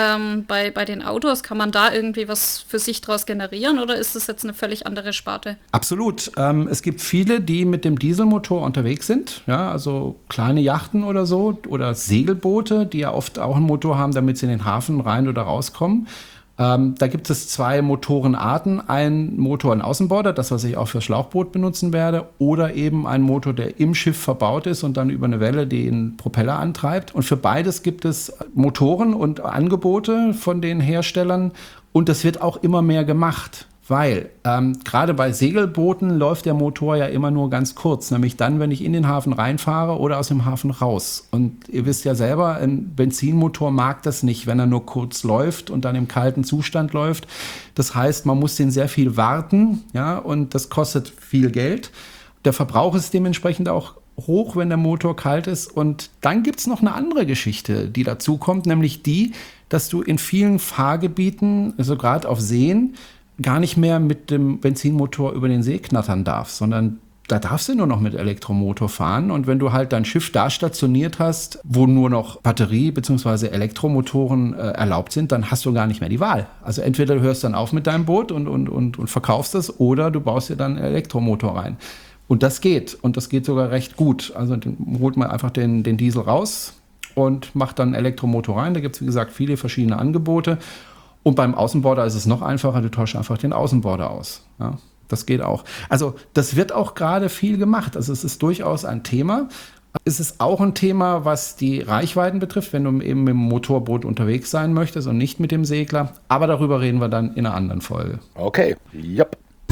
Speaker 4: bei den Autos? Kann man da irgendwie was für sich draus generieren oder ist das jetzt eine völlig andere Sparte?
Speaker 2: Absolut. Es gibt viele, die mit dem Dieselmotor unterwegs sind. Ja, also kleine Yachten oder so oder Segelboote, die ja oft auch einen Motor haben, damit sie in den Hafen rein oder rauskommen. Da gibt es 2 Motorenarten. Ein Motor, ein Außenborder, das, was ich auch für Schlauchboot benutzen werde, oder eben ein Motor, der im Schiff verbaut ist und dann über eine Welle den Propeller antreibt. Und für beides gibt es Motoren und Angebote von den Herstellern und das wird auch immer mehr gemacht. Weil gerade bei Segelbooten läuft der Motor ja immer nur ganz kurz, nämlich dann, wenn ich in den Hafen reinfahre oder aus dem Hafen raus. Und ihr wisst ja selber, ein Benzinmotor mag das nicht, wenn er nur kurz läuft und dann im kalten Zustand läuft. Das heißt, man muss den sehr viel warten, ja, und das kostet viel Geld. Der Verbrauch ist dementsprechend auch hoch, wenn der Motor kalt ist. Und dann gibt es noch eine andere Geschichte, die dazu kommt, nämlich die, dass du in vielen Fahrgebieten, also gerade auf Seen, gar nicht mehr mit dem Benzinmotor über den See knattern darfst, sondern da darfst du nur noch mit Elektromotor fahren. Und wenn du halt dein Schiff da stationiert hast, wo nur noch Batterie- bzw. Elektromotoren erlaubt sind, dann hast du gar nicht mehr die Wahl. Also entweder du hörst dann auf mit deinem Boot und verkaufst es oder du baust dir dann einen Elektromotor rein. Und das geht. Und das geht sogar recht gut. Also holt man einfach den Diesel raus und macht dann einen Elektromotor rein. Da gibt es, wie gesagt, viele verschiedene Angebote. Und beim Außenborder ist es noch einfacher, du tauschst einfach den Außenborder aus. Ja, das geht auch. Also das wird auch gerade viel gemacht. Also es ist durchaus ein Thema. Es ist auch ein Thema, was die Reichweiten betrifft, wenn du eben mit dem Motorboot unterwegs sein möchtest und nicht mit dem Segler. Aber darüber reden wir dann in einer anderen Folge.
Speaker 3: Okay, yep.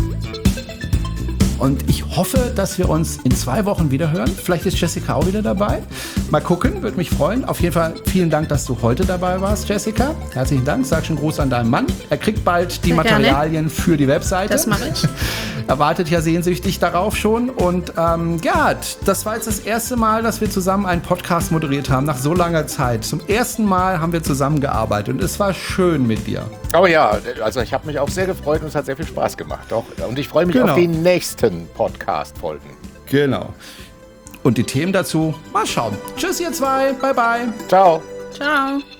Speaker 2: Und ich hoffe, dass wir uns in 2 Wochen wieder hören. Vielleicht ist Jessica auch wieder dabei. Mal gucken, würde mich freuen. Auf jeden Fall vielen Dank, dass du heute dabei warst, Jessica. Herzlichen Dank. Sag schon Gruß an deinen Mann. Er kriegt bald die Materialien für die Webseite.
Speaker 4: Das mache ich.
Speaker 2: Er wartet ja sehnsüchtig darauf schon. Und Gerhard, das war jetzt das erste Mal, dass wir zusammen einen Podcast moderiert haben, nach so langer Zeit. Zum ersten Mal haben wir zusammengearbeitet und es war schön mit dir.
Speaker 3: Oh ja, also ich habe mich auch sehr gefreut und es hat sehr viel Spaß gemacht. Doch. Und ich freue mich auf die nächsten Podcast-Folgen.
Speaker 2: Genau. Und die Themen dazu, mal schauen. Tschüss ihr 2, bye bye.
Speaker 3: Ciao.
Speaker 4: Ciao.